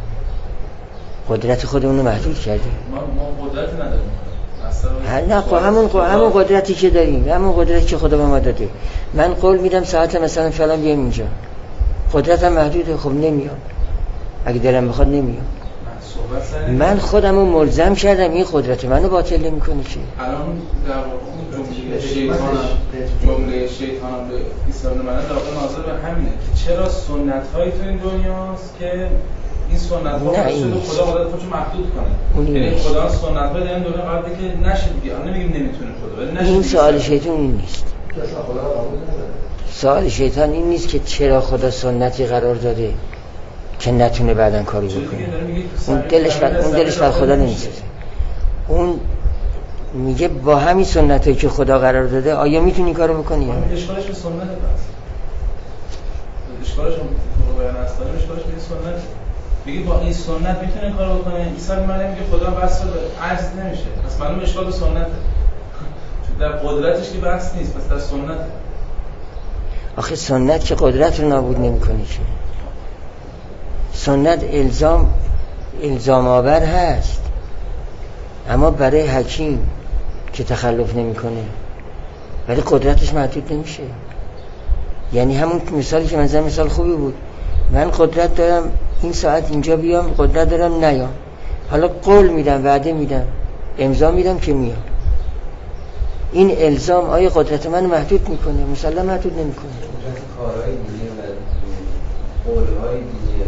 قدرت خودمون رو محدود کردیم. ما قدرت نداریم. نه، همون قدرتی که داریم، همون قدرتی که خدا به ما داده. من قول میدم ساعت مثلا فلان بیام اینجا، قدرتم محدوده، خب نمیام. اگه دلم بخواد نمیام. من خودم رو ملزم کردم، این قدرت منو باطل نمی‌کنه که. الان در واقع جمله شیطان به اسلام من در واقع ناظر به همینه که چرا سنت‌های تو این دنیاست که این سنت‌ها شده خدا خودش محدود کنه. یعنی خدا سنت‌های در این دنیا قراره که نشه دیگه. الان نمیگیم نمیتونه خدا، ولی نشه. این سوال شیطان این نیست. سوال شیطان این نیست که چرا خدا سنتی قرار داده که نتونه بعدن کاری بکنه. اون دلش بر خدا نمیشه. اون میگه با همین سنتی که خدا قرار داده آیا میتونی کارو بکنی؟ اشکالش به سنت بس. اشکالش تو بیان اصلا اشکالش به سنت. میگه با این سنت میتونه کارو بکنه. عیسی مریم میگه خدا بس عجز نمیشه. پس معلوم اشکال به سنت. در قدرتش که بحث نیست، پس در سنت. آخه سنت که قدرت رو نابود نمیکنه که. سنت الزام آور هست، اما برای حکیم که تخلف نمیکنه ولی قدرتش محدود نمیشه. یعنی همون مثالی که من مثال خوبی بود، من قدرت دارم این ساعت اینجا بیام، قدرت دارم نیام، حالا قول میدم، وعده میدم، امضا میدم که میام. این الزام آیا قدرت من محدود میکنه؟ مسلم محدود نمیکنه. کارهای دیگه و قولهای دیگه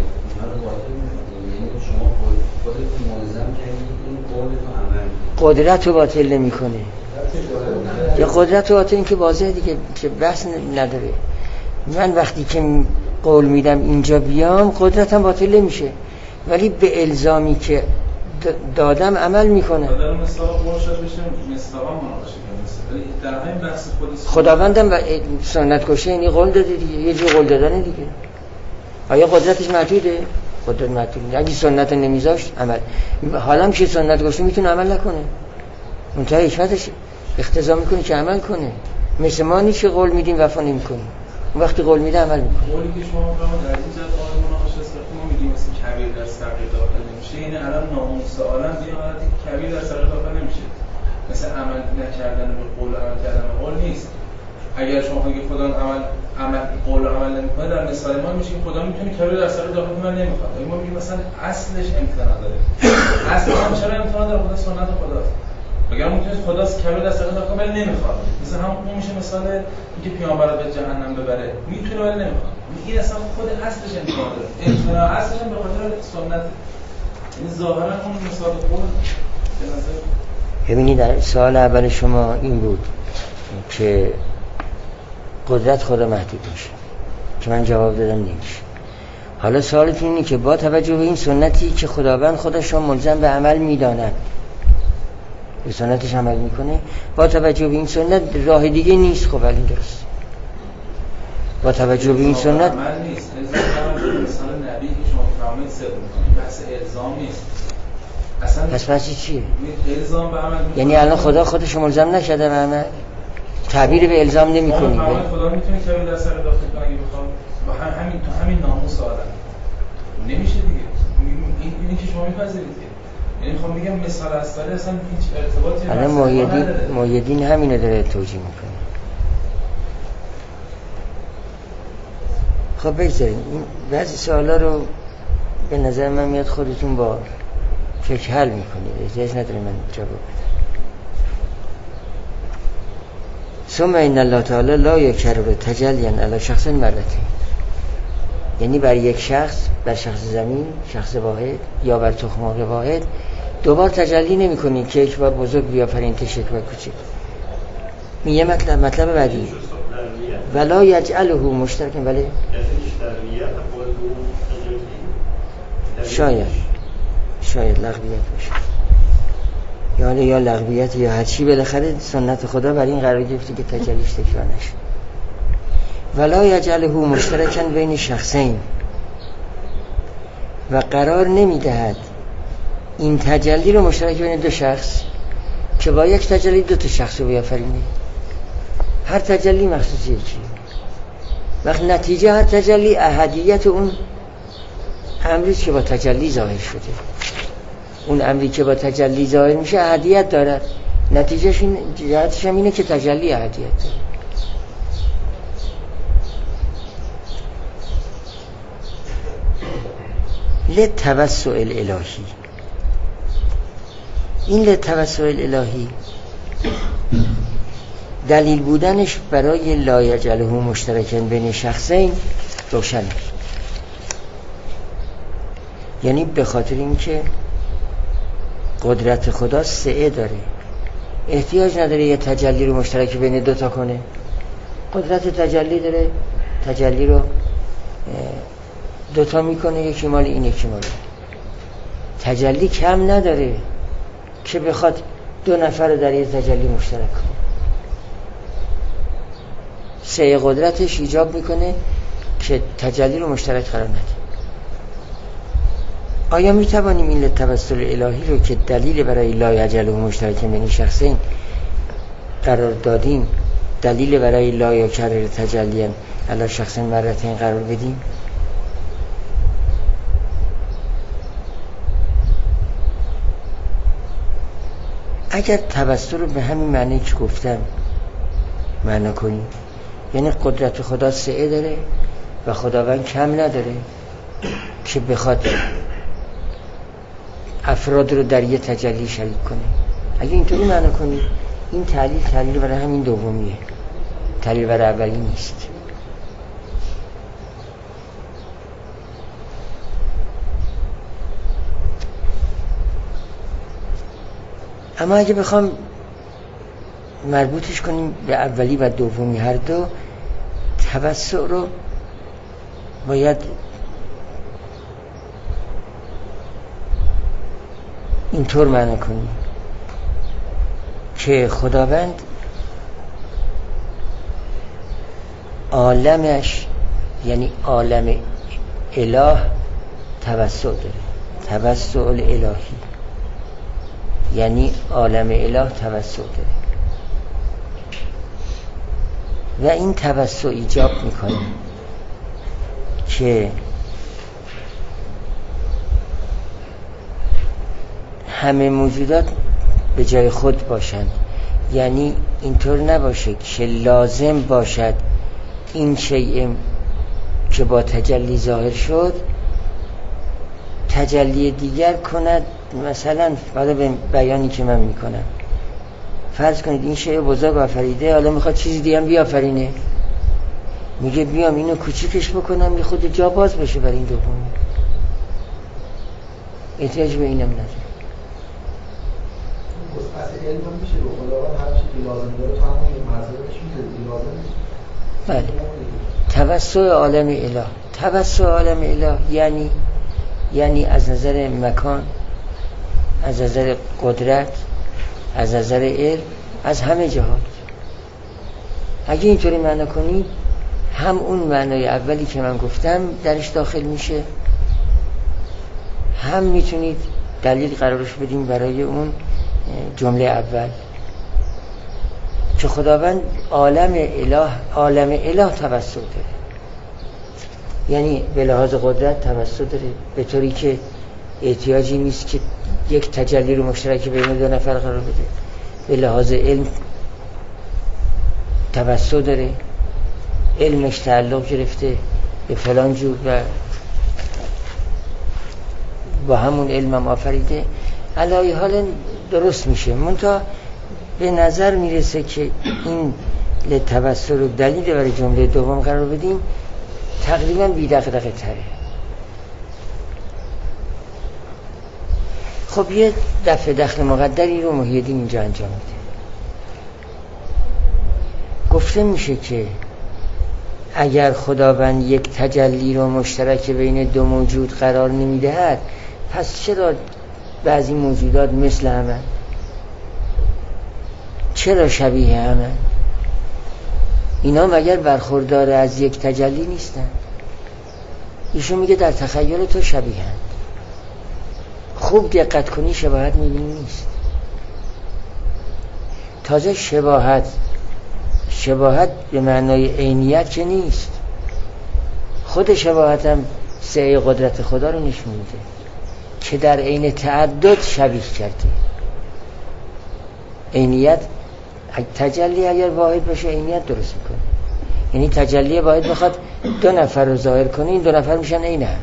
شما خودتون ملزم کردید این قولتون عمل قدرت رو باطل نمیکنه. یا قدرت رو باطل، این که واضحه دیگه، که بحث نداره. من وقتی که قول میدم اینجا بیام، قدرتم باطل نمیشه، ولی به الزامی که دادم عمل میکنه. در مثلا مرشد بشه مثلا مناقشه کنه، در همین بحث خداوندم سنت کشه، یعنی قول داده دیگه، یه جو قول دادن دیگه. آیا قدرتش محدوده؟ قدرت محدوده. اگه سنت نمیذاشت عمل، حالا میشه سنت گفته میتونه عمل نکنه، منتهی حکمتش اقتضا میکنه که عمل کنه. مثل ما نیست که قول میدیم وفا نمیکنیم، وقتی قول میده عمل میکنه. قولی که شما در این جهت قائل مناقشه است که ما میگیم مثلا کبیر در صغیر داخل نمیشه، یعنی الان ناموس عالم به حالتی کبیر در صغیر داخل نمیشه، مثل عمل نکردن به قول و عمل کردن به قول نیست. اگر شما بگید خدا عمل قول و عمل نمیکنه، در مثال ما میشه که خدا میتونه کبیر در صغیر داخل کنه نمیخواد. ما میگیم مثلا اصلش امتناع داره. اصلا هم چرا امتناع داره؟ خدا سنت خداست. اگر میتونه خدا کبیر در صغیر داخل کنه نمیخواد. مثلا همون میشه مثال اینکه پیامبر رو به جهنم ببره، میتونه ولی نمیخواد. این اصلا خود اصلش امتناع داره. امتناع اصلش به خاطر سنت. این ظاهرا اون مثال قول به نظر ببینید در سوال اول شما این بود که قدرت خدا محدود میشه که من جواب دادم نمیشه. حالا سوالتون اینه که با توجه به این سنتی که خداوند خودش را ملزم به عمل میداند، به سنتش عمل میکنه، با توجه به این سنت راه دیگه نیست. خب ولی درست با توجه به این سنت عمل نیست. مثلا نبی که شما فرمایید صدق میکنید، بحث الزام نیست اصلا. پس بحثی چیه؟ الزام به عمل. یعنی الان خدا خودش ملزم نشده به عمل؟ تعبیر به الزام نمی‌کنید. خدا میتونه کمی در سر داخل کنه اگه بخوام با همین تو همین ناموس آدم نمیشه دیگه. اینی که شما می‌پذیرید که یعنی میخوام بگم مثال اصلی اصلا هیچ ارتباطی الان محیدین همینو داره توجیه میکنه. خب بگذاریم این بعضی سوالا رو به نظر من میاد خودتون با فکر حل میکنید، احتیاج نداره من جواب بدم. ثم ان الله تعالی لا یکرر تجلیا علی شخص مرتين، یعنی بر یک شخص، بر شخص زمین، شخص واحد یا بر تخم مرغ واحد دوبار تجلی نمی کنید که یک بار بزرگ بیافرین تشک و کوچک. میگه مطلب بعدی ولا یجعله مشترکا، ولی شاید لغویت باشه یا لغویت یا هر چی، بالاخره سنت خدا بر این قرار گرفته که تجلیش تکرار نشه. ولا یجعله مشترکا بین شخصین، و قرار نمیدهد این تجلی رو مشترک بین دو شخص که با یک تجلی دو تا شخص رو بیافرینه. هر تجلی مخصوص یکی، وقت نتیجه هر تجلی احدیت اون امری که با تجلی ظاهر شده، اون امری که با تجلی ظاهر میشه احدیت دارد. نتیجهش این جهتش هم اینه که تجلی احدیت داره. لتوسع الالهی، این لتوسع الالهی دلیل بودنش برای لا یجعله مشترکا بین شخصین روشنه. یعنی به خاطر اینکه قدرت خدا سعه داره، احتیاج نداره یه تجلی رو مشترک بین دوتا کنه. قدرت تجلی داره، تجلی رو دوتا میکنه، یکی مال این یکی مال. تجلی کم نداره که بخواد دو نفر رو در یه تجلی مشترک کنه. سعه قدرتش ایجاب میکنه که تجلی رو مشترک قرار نده. آیا میتوانیم این توسل الهی رو که دلیل برای لا یجعله مشترک بین شخصین قرار دادیم، دلیل برای لا یکرر تجلیا علی شخص مرتين قرار بدیم؟ اگر توسل رو به همین معنی که گفتم معنا کنیم، یعنی قدرت خدا سعه داره و خداوند کم نداره که بخواد افراد رو در یه تجلی شریک کنه. اگه اینطوری معنا کنیم، این تعلیل برای همین دومیه، تعلیل برای اولی نیست. اما اگه بخوام مربوطش کنیم به اولی و دومی هر دو، توسع رو باید اینطور معنی کنیم که خداوند عالمش، یعنی عالم اله توسع داره. توسع الالهی یعنی عالم اله توسع داره و این توسع ایجاب میکنه که همه موجودات به جای خود باشند. یعنی اینطور نباشه که لازم باشد این شیء که با تجلی ظاهر شد تجلی دیگر کند. مثلا حالا به بیانی که من میکنم، فرض کنید این شیء بزرگ آفریده، حالا میخواد چیزی دیگه هم بیافرینه، میگه بیام اینو کوچیکش بکنم یه خود جا باز بشه برای این دومی. احتیاج به اینم نداره. از علم میشه به خداوند هر چی که لازم داره تو همون مرتبهش میده لازم نیست. بله. توسع عالم اله. توسع عالم اله یعنی از نظر مکان، از نظر قدرت، از نظر علم، از همه جهات. اگه اینطوری معنا کنید هم اون معنای اولی که من گفتم درش داخل میشه، هم میتونید دلیل قرارش بدیم برای اون جمله اول که خداوند عالم اله توسع داره، یعنی به لحاظ قدرت توسع داره به طوری که احتیاجی نیست که یک تجلی رو مشترک بین دو نفر قرار بده. به لحاظ علم توسع داره، علمش تعلق گرفته به فلان جور و با همون علمم آفریده. علی حال درست میشه، منتها به نظر میرسه که این توسع رو دلیل برای جمله دوم قرار بدیم تقریبا بی دغدغه تره. خب یه دفعه دخل مقدری رو محی الدین اینجا انجام میده. گفته میشه که اگر خداوند یک تجلی رو مشترک بین دو موجود قرار نمیدهد، پس چرا بعضی موجودات مثل همه؟ چرا شبیه همه؟ اینا مگر برخوردار از یک تجلی نیستن؟ ایشون میگه در تخیل تو شبیه هست. خوب دقت کنی شباهت میبینی نیست. تازه شباهت به معنای عینیت که نیست. خود شباهت هم سعی قدرت خدا رو نشون میده که در عین تعدد شبیه کرده. عینیت تجلی اگر واحد باشه عینیت درست میکنه. یعنی تجلی واحد بخواد دو نفر رو ظاهر کنه، این دو نفر میشن عین هم،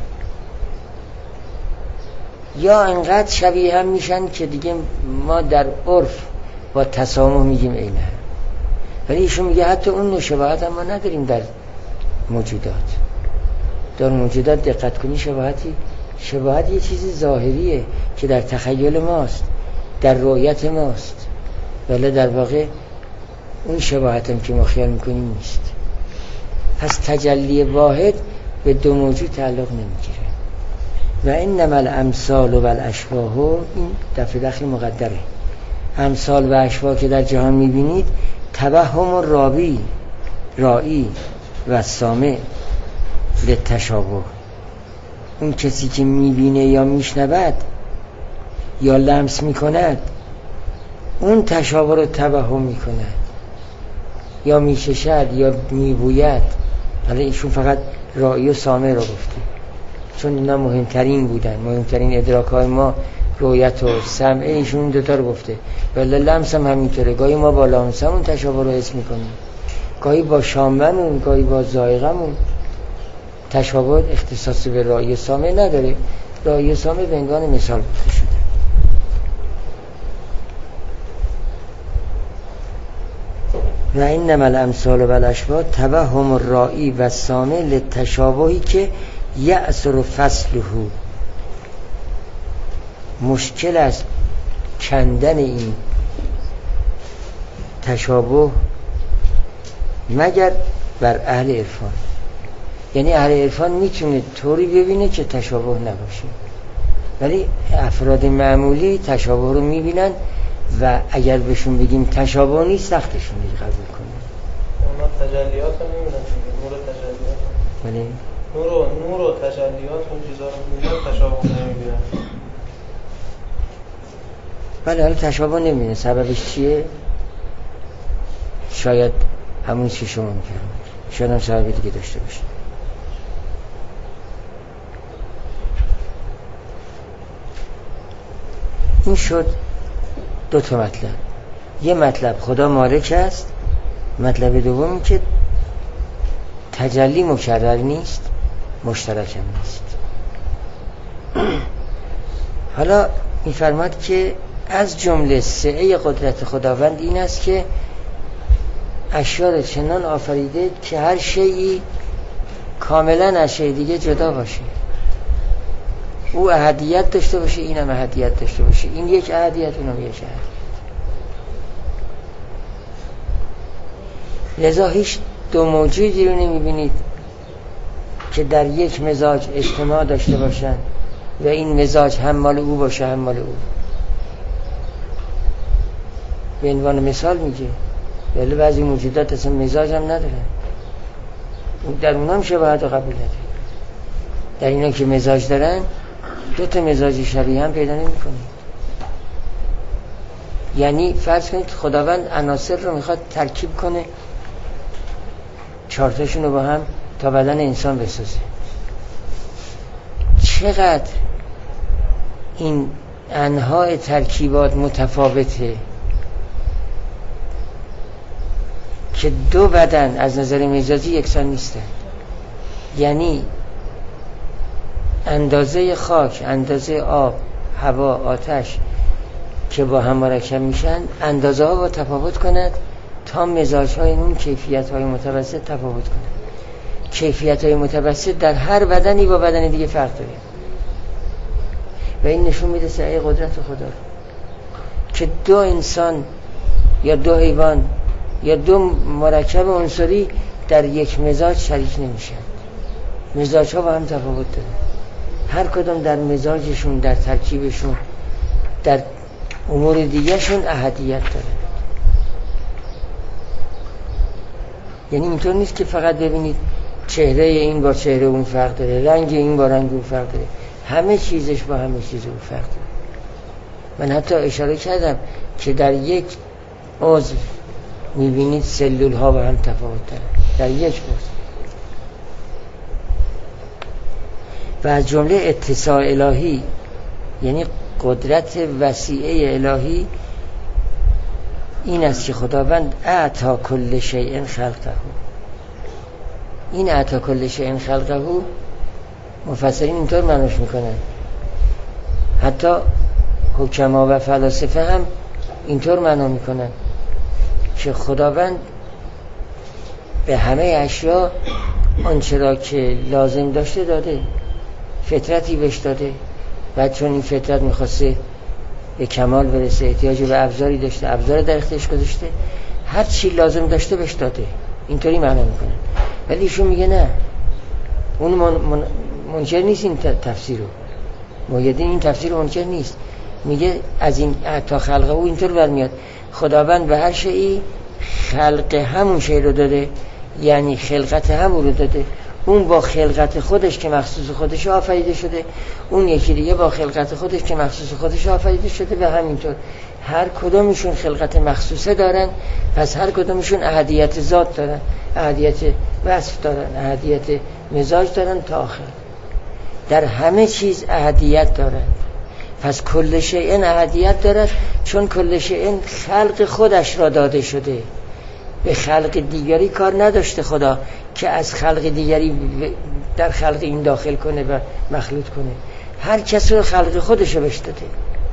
یا انقدر شبیه هم میشن که دیگه ما در عرف با تسامح میگیم عین هم. ولی ایشون میگه حتی اون نوع شباهت هم ما نداریم در موجودات. در موجودات دقت کنی شباهت یه چیزی ظاهریه که در تخیل ماست، در رؤیت ماست، ولی در واقع اون شباهت هم که ما خیال میکنیم نیست. پس تجلی واحد به دو موجود تعلق نمیگیره. و انما الامثال و الاشباه، این دفعه داخل مقدره. امثال و اشباه که در جهان میبینید توهم رائی و سامع للتشابه. اون کسی که میبینه یا میشنود یا لمس میکند اون تشابه رو توهم میکند، یا میچشد یا میبوید. حالا ایشون فقط رائی و سامع رو گفته چون اینا مهمترین بودن، مهمترین ادراک‌های ما رؤیت و سمع، ایشون دوتا رو گفته. ولی لمس هم همینطوره، گاهی ما با لمسمون تشابه رو حس میکنیم، گاهی با شاممون، گاهی با ذائقمون. تشابه اختصاص به رائی و سامع نداره. رائی و سامع به عنوان مثال گفته شده. و انما الامثال و الاشباه توهم الرائی و السامع للتشابهی که یأثر فصله. مشکل است کندن این تشابه مگر بر اهل عرفان. یعنی اهل عرفان میتونه طوری ببینه که تشابه نباشه، ولی افراد معمولی تشابه رو میبینن و اگر بهشون بگیم تشابه نیست سختشون میشه قبول کنن. اونا تجلیات رو میبینن، نور تجلیات، بله نور و تجلیات اون چیزا رو میبینن، تشابه نمیبینن. بله حالا تشابه نمیبینه. سببش چیه؟ شاید همون چی شما میگم، شاید هم سبب دیگه داشته باشه. این شد دو تا مطلب. یه مطلب خدا مالک است، مطلب دومی که تجلی مکرر نیست، مشترک هم نیست. حالا می‌فرماد که از جمله سعه قدرت خداوند این است که اشیا را چنان آفریده که هر شیئی کاملا از شیء دیگه جدا باشه. او احدیت داشته باشه، اینم احدیت داشته باشه، این یک احدیت، اونم یک احدیت. لذا هیچ دو موجودی رو نمیبینید که در یک مزاج اجتماع داشته باشن و این مزاج هم مال او باشه هم مال او. به عنوان مثال میگه ولی بعضی موجودات اصلا مزاج هم نداره، در اونا هم شباهت و قبول نداره. در اینا که مزاج دارن دو تا مزاج شبیه هم پیدا نمی کنید. یعنی فرض کنید خداوند عناصر رو میخواد ترکیب کنه، چهارتاشون رو با هم تا بدن انسان بسازه. چقدر این انواع ترکیبات متفاوته که دو بدن از نظر مزاجی یکسان نیستن. یعنی اندازه خاک، اندازه آب، هوا، آتش که با هم مرکب میشن اندازه ها با تفاوت کند تا مزاج های اون کیفیت های متوسط تفاوت کند. کیفیت های متوسط در هر بدنی با بدن دیگه فرق داره و این نشون میده سعی قدرت خدا رو که دو انسان یا دو حیوان یا دو مرکب عنصری در یک مزاج شریک نمیشن. مزاج ها با هم تفاوت داره، هر کدام در مزاجشون، در ترکیبشون، در امور دیگه شون احدیت داره. یعنی اینطور نیست که فقط ببینید چهره این با چهره اون فرق داره، رنگ این با رنگ اون فرق داره، همه چیزش با همه چیز اون فرق داره. من حتی اشاره کردم که در یک عضو میبینید سلول ها با هم تفاوت داره در یک عضو. و از جمله اتساع الهی یعنی قدرت وسیعه الهی این است که خداوند اعطا کل شیء خلقه. این اعطا کل شیء خلقه مفسرین اینطور معنیش میکنن، حتی حکما و فلاسفه هم اینطور معنا میکنن که خداوند به همه اشیا آنچه را که لازم داشته داده، فطرتی بهش داده. بعد چون این فطرت میخواسته به کمال برسه احتیاج به ابزاری داشته، ابزار در اختیارش گذاشته، هر چی لازم داشته بهش داده. اینطوری معنا میکنن. ولی ایشون میگه نه، اون منکر نیست این تفسیر رو، مویدین این تفسیر منکر نیست. میگه از این تا خلقه او اینطور برمیاد خداوند به هر شیئی خلق همون شی رو داده، یعنی خلقت همون رو داده. اون با خلقت خودش که مخصوص خودش آفریده شده، اون یکی دیگه با خلقت خودش که مخصوص خودش آفریده شده و همینطور هر کدومشون خلقت مخصوصه دارن. پس هر کدومشون احدیت ذات دارن، احدیت وصف دارن، احدیت مزاج دارن تا آخر. در همه چیز احدیت دارن. پس کل شیء احدیت دارد چون کل شیء خلق خودش را داده شده. به خلق دیگری کار نداشته خدا که از خلق دیگری در خلق این داخل کنه و مخلوط کنه. هر کس رو خلق خودش رو بهش داده.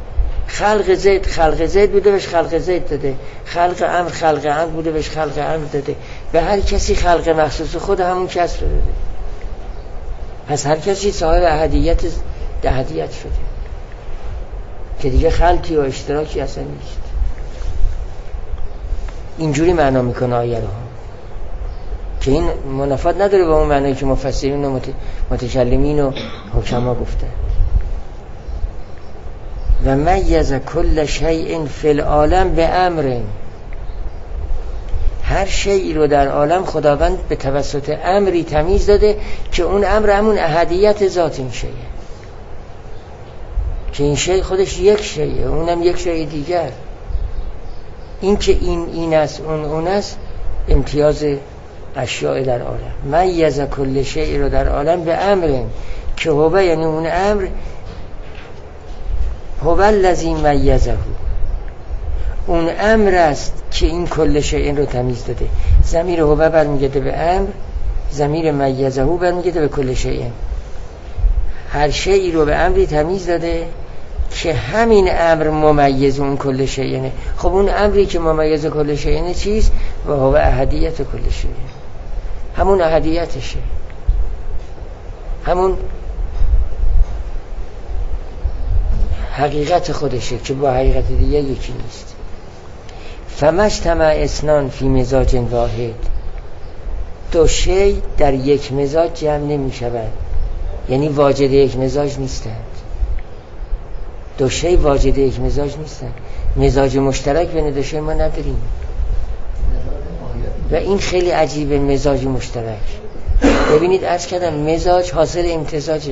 خلق زید بوده بهش خلق زید داده، خلق امر بوده بهش خلق امر داده. به هر کسی خلق مخصوص خود همون کس رو داده. پس هر کسی صاحب احدیت شده که دیگه خلطی و اشتراکی اصلا نیست. اینجوری معنا میکنه آیه رو که این منافات نداره با اون معنایی که مفسرین و متکلمین و حکما گفته. و میز کل شیء فی العالم به امر. هر شیئی رو در عالم خداوند به توسط امری تمیز داده که اون امر همون احدیت ذات این شیء، که این شیء خودش یک شیء، اونم یک شیء دیگر. این که این است اون است امتیاز اشیاء در عالم. میز کل شیء رو در عالم به امر که هو، یعنی اون امر هو الذی میزه، اون امر است که این کل شیء رو تمیز داده. ضمیر هو برمیگرده به امر، ضمیر میزه برمیگرده به کل شیء. هر شیئی رو به امری تمیز داده که همین امر ممیز اون کل شیء. خب اون امری که ممیز کل شیء چیست؟ و هو احدیت کل شیء، همون احدیتشه، همون حقیقت خودشه که با حقیقت دیگه یکی نیست. فمجتمع اثنان فی مزاج واحد، دو شی در یک مزاج جمع نمی شود، یعنی واجد یک مزاج نیستند. دو شی واجد یک مزاج نیستند. مزاج مشترک بین دو شی ما نداریم و این خیلی عجیبه. مزاج مشترک، ببینید عرض کردم مزاج حاصل امتزاجه.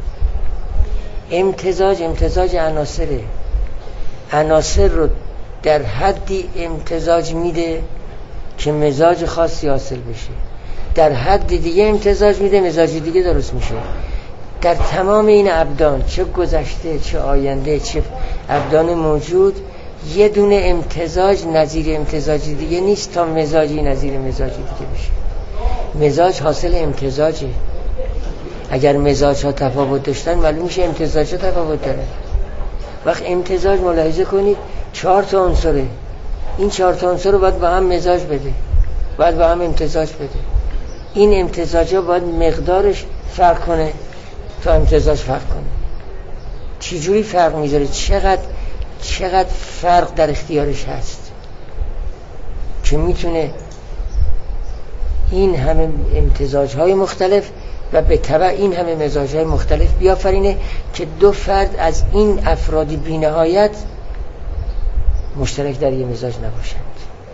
امتزاج عناصره. عناصر رو در حدی امتزاج میده که مزاج خاصی حاصل بشه، در حد دیگه امتزاج میده مزاج دیگه درست میشه. در تمام این ابدان، چه گذشته چه آینده چه ابدان موجود، یه دونه امتزاج نظیر امتزاج دیگه نیست تا مزاجی نظیر مزاج دیگه بشه. مزاج حاصل امتزاجه. اگر مزاج ها تفاوت داشتن معلوم میشه امتزاج ها تفاوت داره. وقت امتزاج ملاحظه کنید 4 تا عنصره، این 4 تا عنصر رو باید با هم مزاج بده، باید با هم امتزاج بده. این امتزاج ها باید مقدارش فرق کنه تا امتزاج فرق کنه. چجوری فرق میذاره؟ چقدر فرق در اختیارش هست که میتونه این همه امتزاج های مختلف و به تبع این همه مزاج های مختلف بیافرینه که دو فرد از این افراد بی نهایت مشترک در یک مزاج نباشند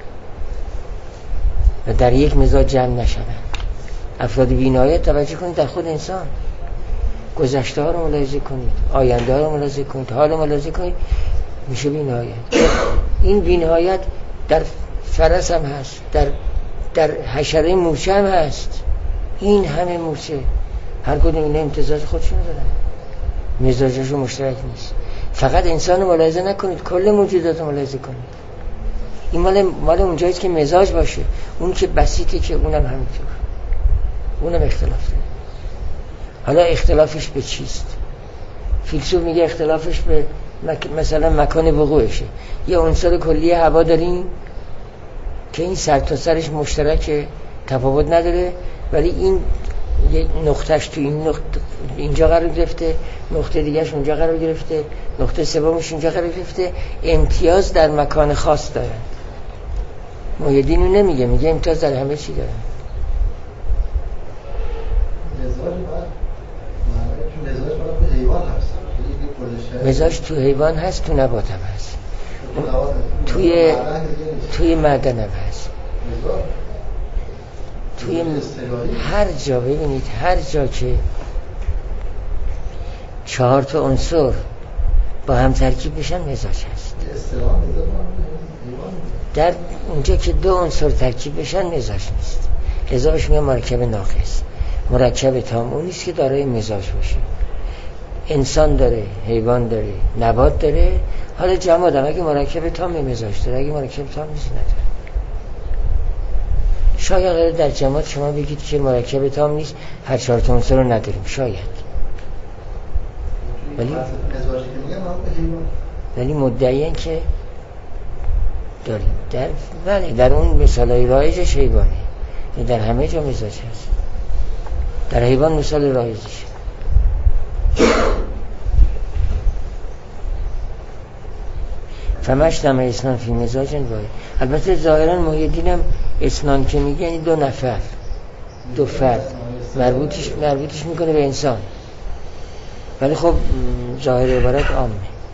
و در یک مزاج جمع نشوند. افراد بی نهایت توجه کنید در خود انسان، گذشته ها رو ملاحظه کنید، آینده ها رو ملاحظه کنید، حال رو ملاحظه کنید، میشه بی نهایت. این بی نهایت در فرس هم هست، در حشره موشه هم هست. این همه موشه هر کدوم اینا امتزاج خودشون دارن، مزاجشون مشترک نیست. فقط انسان رو ملاحظه نکنید، کل موجودات رو ملاحظه کنید. این مال اونجاییست که مزاج باشه. اون که بسیطه که اونم همینطور، اونم اختلاف داره. حالا اختلافش به چیست؟ فیلسوف میگه اختلافش به مثلا مکان وقوعشه. یه عنصر کلی هوا داریم که این سر تا سرش مشترکه، تفاوت نداره، ولی این یه نقطهش تو این نقطه اینجا قرار گرفته، نقطه دیگهش اونجا قرار گرفته، نقطه سومش اینجا قرار گرفته. امتیاز در مکان خاص دارن. محیدین رو نمیگه، میگه امتیاز در همه چی دارن. مزاج تو حیوان هست، تو نبات هم هست، توی معدن هم هست، توی هر جا. ببینید هر جا که 4 تا عنصر با هم ترکیب بشن مزاج هست. در اونجا که 2 عنصر ترکیب بشن مزاج نیست. لذا بهش میگن مرکب ناقص. مرکب تام اون نیست که دارای مزاج باشه. انسان داره، حیوان داره، نبات داره. حالا جماد هم اگه مرکب تام مزاج داره، اگه مرکب تام نیست نداره. شاید در جماد شما بگید که مرکب تام نیست، هر 4 تا عنصر رو نداریم، شاید. ولی مدعیان که داریم. در اون مثالای رایجش حیوانه، در همه جا مزاج هست. در حیوان مثال رایجش. فمجتمع اثنان فی مزاج واحد. البته ظاهرا محیدین هم اثنان که میگه یعنی 2 نفر، 2 فرد مربوطش میکنه به انسان، ولی خب ظاهر عبارت عامه،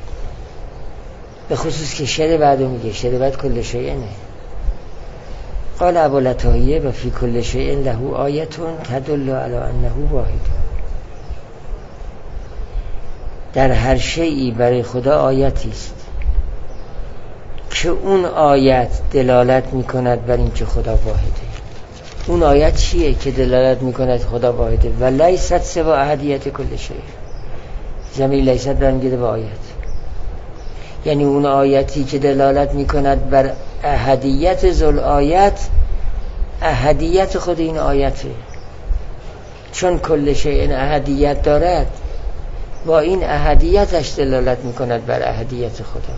به خصوص که شعر بعدو میگه، شعر بعد کل شیء نه. قال ابوالعتاهیه و فی کل شیء له آیتون تدل علی انه واحد. در هر شیئی برای خدا آیتی است که اون آیت دلالت میکند بر این که خدا واحده. اون آیت چیه که دلالت میکند خدا واحده؟ و لیست سوا احدیت کل شیء. زمین لیست برمیگرده به آیت، یعنی اون آیتی که دلالت میکند بر احدیت ذل آیت، احدیت خود این آیته. چون کل شیء احدیت دارد، با این احدیتش دلالت میکند بر احدیت خدا.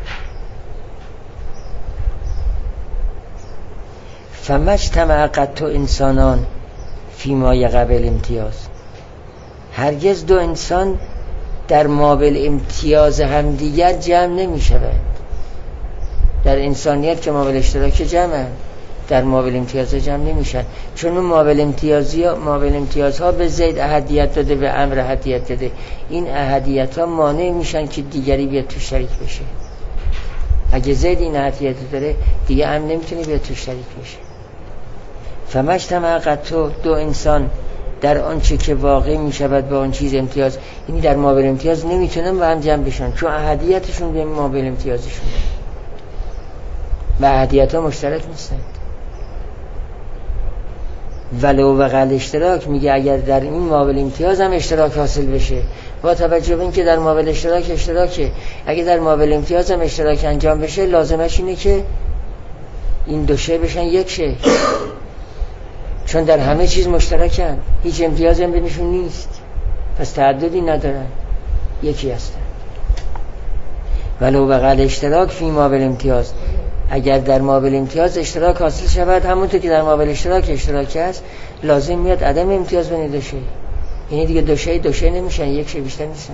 فمجتمع قط انسانان فیما یقبل امتیاز. هرگز 2 انسان در مابل امتیاز همدیگر جمع نمی شود. در انسانیت که مابل اشتراک جمعن، در مابل امتیاز جمع نمیشن، چون اون مابل امتیازها به زید احدیت داده، به امر احدیت داده. این احدیت ها مانع میشن که دیگری بیاد تو شریک بشه. اگه زید این احدیت داره دیگه امر نمیتونه بیاد تو شریک بشه. فمجتمع قطع دو انسان در آنچه که واقع میشود با آن چیز امتیاز، یعنی در مابل امتیاز نمیتونن با هم جمع بشن، چون احدیتشون به مابل امتیازشون و احدیت ها مشترک نیستند. ولو وقع اشتراک میگه اگر در این مابل امتیاز هم اشتراک حاصل بشه، با توجه به اینکه در مابل اشتراکه، اگه در مابل امتیاز هم اشتراک انجام بشه، لازمش اینه که این دو شی بشن یک شی، چون در همه چیز مشترکن، هیچ امتیازی هم بینشون نیست، پس تعددی ندارن، یکی هستن. ولو وقع اشتراک فی مابل امتیاز، اگر در مابل امتیاز اشتراک حاصل شود، همونطور که در مابل اشتراک است، لازم میاد عدم امتیاز بین دو شی. یعنی دیگه دو شی نمیشن، یک شی بیشتر نیستن.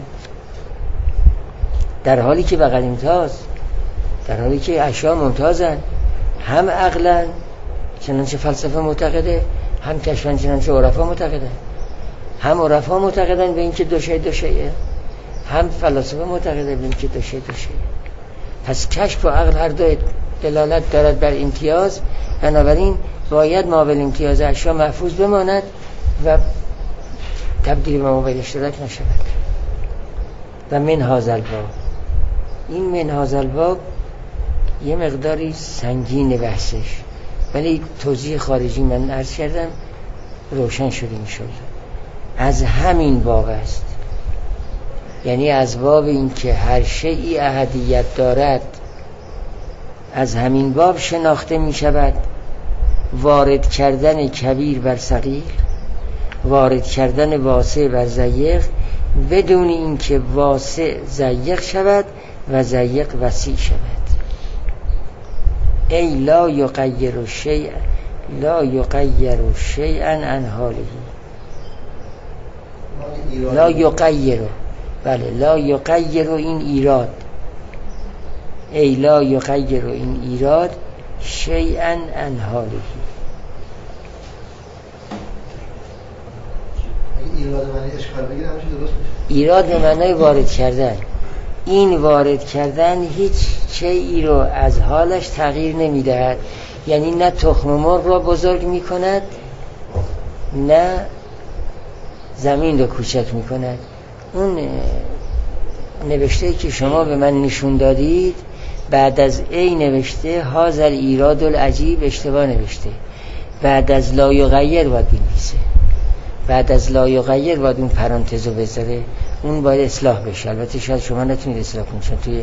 در حالی که بغل امتیاز، در حالی که اشیاء ممتازن، هم عقلا چنانچه فلسفه معتقده، هم کشفن چنانچه عرفا معتقدن. هم عرفا معتقدن به اینکه دو شیه، هم فلسفه معتقده به اینکه دو شیه. پس کشف و عقل هر دو دلالت دارد بر امتیاز، بنابراین باید مابل امتیاز اشیاء محفوظ بماند و تبدیل به مابل اشتراک نشود. و من هذا الباب، این من هذا الباب یه مقداری سنگین بحثش، ولی توضیح خارجی من عرض کردم روشن شده میشد. از همین باب است، یعنی از باب این که هر شیئی احدیت دارد، از همین باب شناخته می شود وارد کردن کبیر بر صغیر، وارد کردن واسع بر ضیق، بدون اینکه واسع ضیق شود و ضیق وسیع شود. ای لا یغیر شیئا عن حاله، لا یغیر، بله لا یغیر، این ایراد، ای لا یغیر، این ایراد، شیئا عن حاله. ایراد معنی اشکال بگیره همشه درست میشه. ایراد به معنای وارد کردن. این وارد کردن هیچ چیزی رو از حالش تغییر نمیدهد، یعنی نه تخم مرغ را بزرگ میکند، نه زمین رو کوچک میکند. اون نوشته که شما به من نشون دادید بعد از ای نوشته هذا الایراد العجیب، اشتباه نوشته. بعد از لا یغیر باید بنویسه، بعد از لا یغیر باید اون پرانتزو بذاره، اون باید اصلاح بشه. البته شاید شما نتونید اصلاح کنید چون توی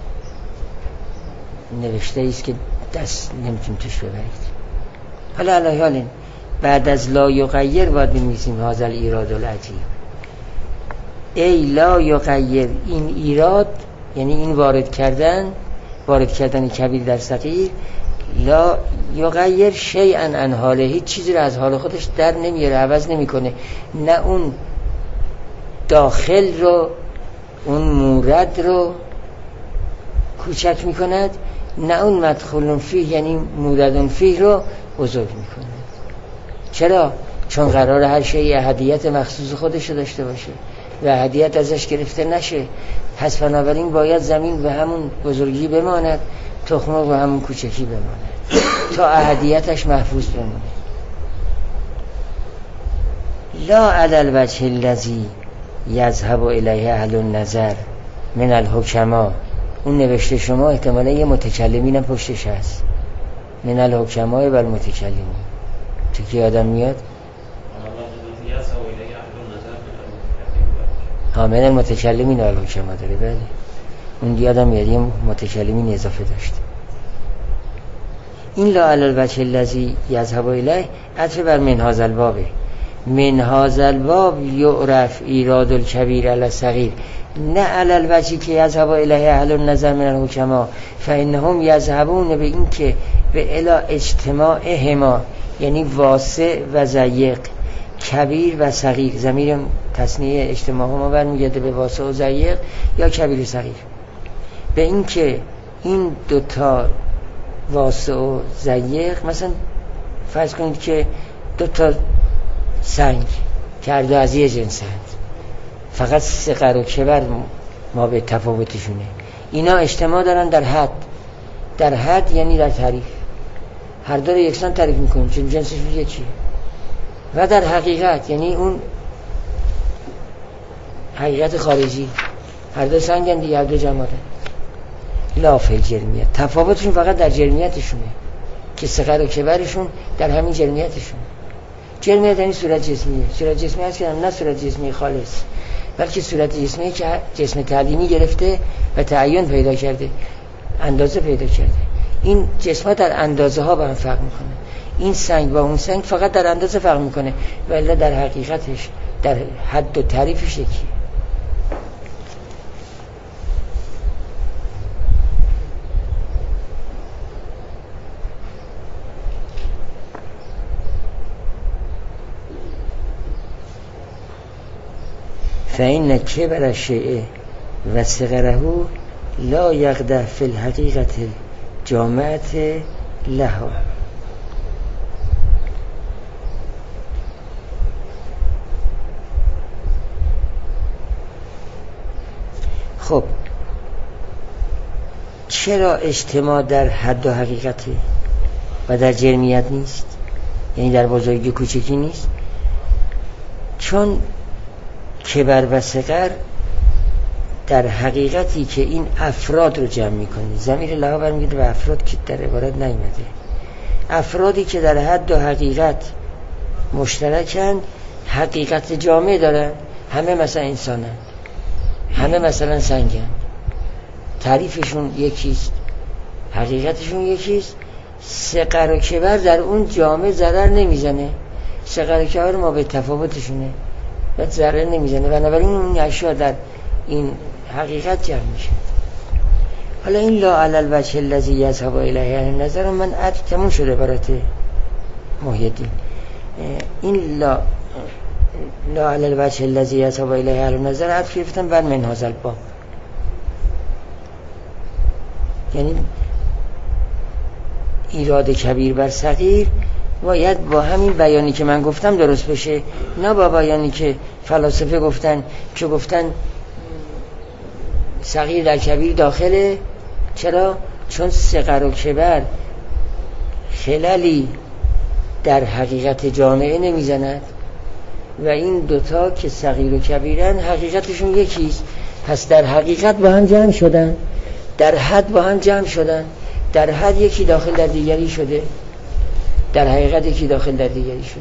نوشته ایست که دست نمیتونید توش ببرید. حالا علی حال بعد از لا یغیر باید بنویسیم هذا الایراد العجیب. ای لا یغیر، این ایراد یعنی این وارد کردن کبیر در صغیر، لا یغیر شیئا عن حاله، هیچ چیزی رو از حال خودش در نمیاره، عوض نمیکنه، نه اون داخل رو، اون مورد رو کوچک میکند، نه اون مدخول فیه یعنی مورد فیه رو بزرگ میکند. چرا؟ چون قرار هر شیء احدیت مخصوص خودش رو داشته باشه و احدیت ازش گرفته نشه. پس بنابراین باید زمین به همون بزرگی بماند، تخم به همون کوچکی بماند تا احدیتش محفوظ بماند. لا علی الوجه الذی یذهب الیه اهل النظر من الحکما. اون نوشته شما احتمالا یه متکلمین هم پشتش هست، من الحکما و المتکلمین. تو که یادم میاد من المتکلمین و الحکما داره، بله اون یادم میاد یه متکلمین اضافه داشت. این لا علی الوجه الذی یذهب الیه عطف بر من هذا الباب. من هذا الباب یعرف ایراد الکبیر علی الصغیر، نه علی الوجهی که یذهب الیه اهل النظر من الحکما، فانهم یذهبون به این که به الی اجتماعهما، یعنی واسع و ضیق، کبیر و صغیر، ضمیر تثنیه اجتماع ما برمیگرده به واسع و ضیق یا کبیر و صغیر، به این که این دوتا واسع و ضیق، مثلا فرض کنید که دوتا سنگ که هر دو از یه جنسند، فقط صغر و کبر ما به تفاوتشونه، اینا اجتماع دارن در حد یعنی در تعریف، هر دو رو یکسان تعریف میکنیم چون جنسشون یکیه، و در حقیقت یعنی اون حقیقت خارجی، هر دو سنگن دیگه، هر دو جماعتن. لا فی الجرمیت، تفاوتشون فقط در جرمیتشونه که صغر و کبرشون در همین جرمیتشون. جرمیت یعنی صورت جسمیه، صورت جسمی هست که نه صورت جسمی خالص، بلکه صورت جسمی که جسم تعلیمی گرفته و تعین پیدا کرده، اندازه پیدا کرده. این جسم‌ها در اندازه ها با هم فرق میکنه، این سنگ با اون سنگ فقط در اندازه فرق میکنه، ولی در حقیقتش در حد و تعریفش یکیه. فإن كبر الشيء وصغره لا يقدح في الحقيقة الجامعة لها. خب چرا اجتماع در حد و حقیقته و در جرمیت نیست، یعنی در بزرگی کوچکی نیست؟ چون کبر و صغر در حقیقتی که این افراد رو جمع میکنه، ضمیر لها برمیگرده به افراد که در عبارت نیامده، افرادی که در حد و حقیقت مشترکن، حقیقت جامع دارن، همه مثلا انسانن، همه مثلا سنگن، تعریفشون یکیست، حقیقتشون یکیست. صغر و کبر در اون جامع ضرر نمیزنه، صغر و کبر ما به تفاوتشونه و ضرر نمیزنه، بنابراین اون اشیاء در این حقیقت جمع میشه. حالا این لا علی الوجه الذی یذهب الیه النظر، من عطف تموم شده برات محی الدین. این لا علی الوجه الذی یذهب الیه النظر عطف گرفتن بر من هذا الباب، یعنی ایراد کبیر بر صغیر باید با همین بیانی که من گفتم درست بشه، نه با بیانی که فلاسفه گفتن که گفتن صغیر در کبیر داخله. چرا؟ چون صغر و کبر خللی در حقیقت جامعه نمیزند و این دوتا که صغیر و کبیرن حقیقتشون یکیست، پس در حقیقت با هم جمع شدن، در حد با هم جمع شدن، در حد یکی داخل در دیگری شده، در حقیقت یکی داخل در دیگری شده.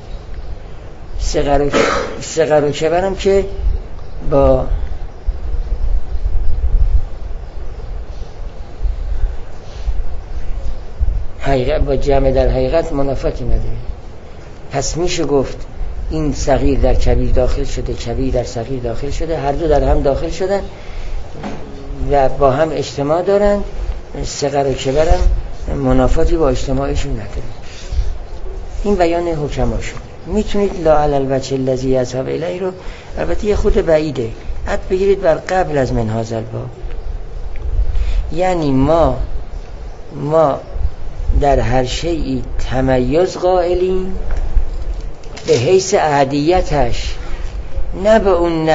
صغر و کبر هم که با حقیقت، با جمع در حقیقت منافاتی نداره. پس میشه گفت این صغیر در کبیر داخل شده، کبیر در صغیر داخل شده، هر دو در هم داخل شدن و با هم اجتماع دارن. صغر و کبر هم منافاتی با اجتماعشون نداره. این بیان حکما شد. میتونید لا علی الوجه الذی یذهب الیه رو، البته یه خود بعیده، عطف بگیرید بر قبل از من هذا الباب، یعنی ما در هر شیئی تمیز قائلیم به حیث احدیتش، نه به اون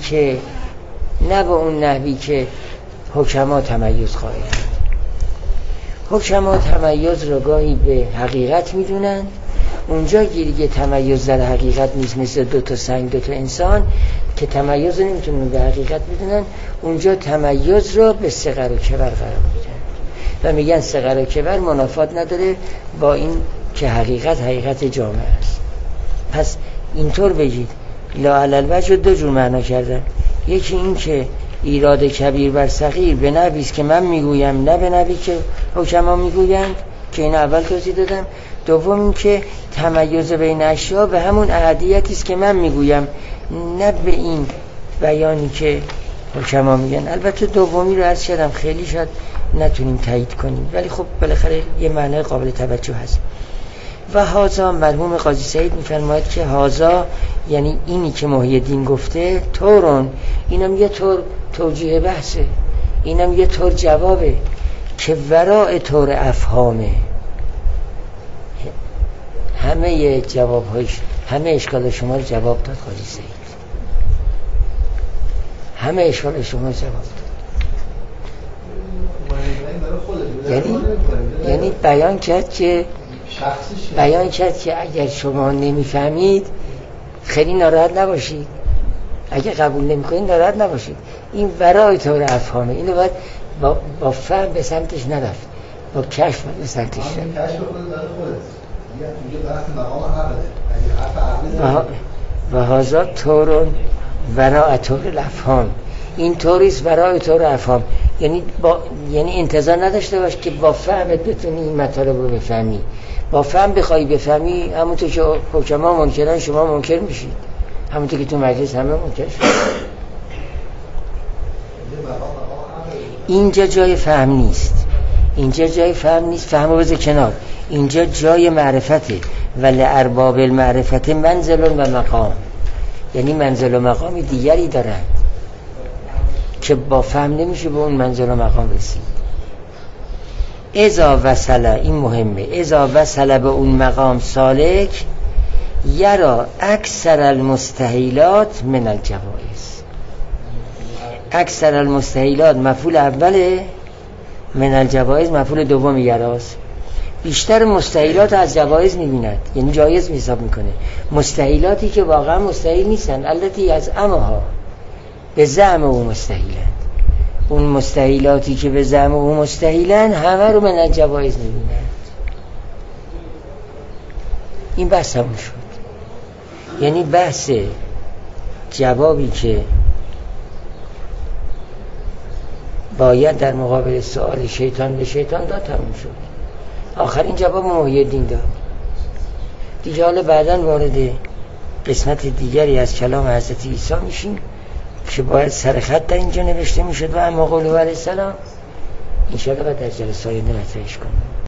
نحوی که حکما تمیز قائلیم. حکما تمیز رو گاهی به حقیقت میدونن، اونجا گیری تمیز در حقیقت نیست، مثل دو تا سنگ دو تا انسان که تمیز رو نمیتونن به حقیقت بدونن، اونجا تمیز رو به صغر و کبر قرار میدن و میگن صغر و کبر منافات نداره با این که حقیقت جامعه است. پس اینطور بگید لا علی الوجه دو جور معنا کردن، یکی این که ایراد کبیر بر صغیر به نحوی است که من میگویم، نه به نحوی که حکما میگویند که این اول توضیح دادم. دوم این که تمیز بین اشیا به همون احدیتی است که من میگویم، نه به این بیانی که حکما میگن. البته دومی رو عرض کردم خیلی شاید نتونیم تایید کنیم، ولی خب بالاخره یه معنی قابل توجه هست. و هازا مرحوم قاضی سعید میفرماید که هازا یعنی اینی که محی الدین گفته طورون، اینم یه طور توجیه بحثه، اینم یه طور جوابه که وراء طور افهامه. همه جوابهایش، همه اشکال شما رو جواب داد قاضی سعید، همه اشکال شما رو جواب داد. یعنی بیان کرد که اگر شما نمیفهمید خیلی ناراحت نباشید، اگر قبول نمیکنید ناراحت نباشید، این ورای طور افهامه، اینو باید با فهم به سمتش نرفت، با کشف به سمتش رفت. و هازا طورون ورای طور الافهام، این طوریست ورای طور افهام، یعنی انتظار نداشته باش که با فهمت بتونی این مطالب رو بفهمی. با فهم بخوای بفهمی، همونطور که حکما منکرن شما منکر میشید، همونطور که تو مجلس همه منکر شد. اینجا جای فهم نیست، اینجا جای فهم نیست، فهم رو بذار کنار، اینجا جای معرفته. ولی ارباب المعرفت منزل و مقام، یعنی منزل و مقامی دیگری دارن که با فهم نمیشه به اون منزل و مقام رسید. اذا وصل، این مهمه، اذا وصل به اون مقام سالک یرا اکثر المستحیلات من الجوائز. اکثر المستحیلات مفعول اوله، من الجوائز مفعول دوم یراست. بیشتر مستحیلات از جوائز میبیند، یعنی جایز حساب میکنه. مستحیلاتی که واقعا مستحیل نیستن، البته از امها به زعم او مستحیلن، اون مستحیلاتی که به زعم او مستحیلن همه رو من الجوائز میبیند. این بحث همون شد. یعنی بحث جوابی که باید در مقابل سؤال شیطان به شیطان داد تموم شد. آخرین جواب محی الدین داد دیگه. حالا بعداً وارد قسمت دیگری از کلام حضرت عیسی میشیم که باید سر خط در اینجا نوشته میشد و اما قوله علیه السلام، انشاءالله بعد در جلسه آینده مطرحش کنیم.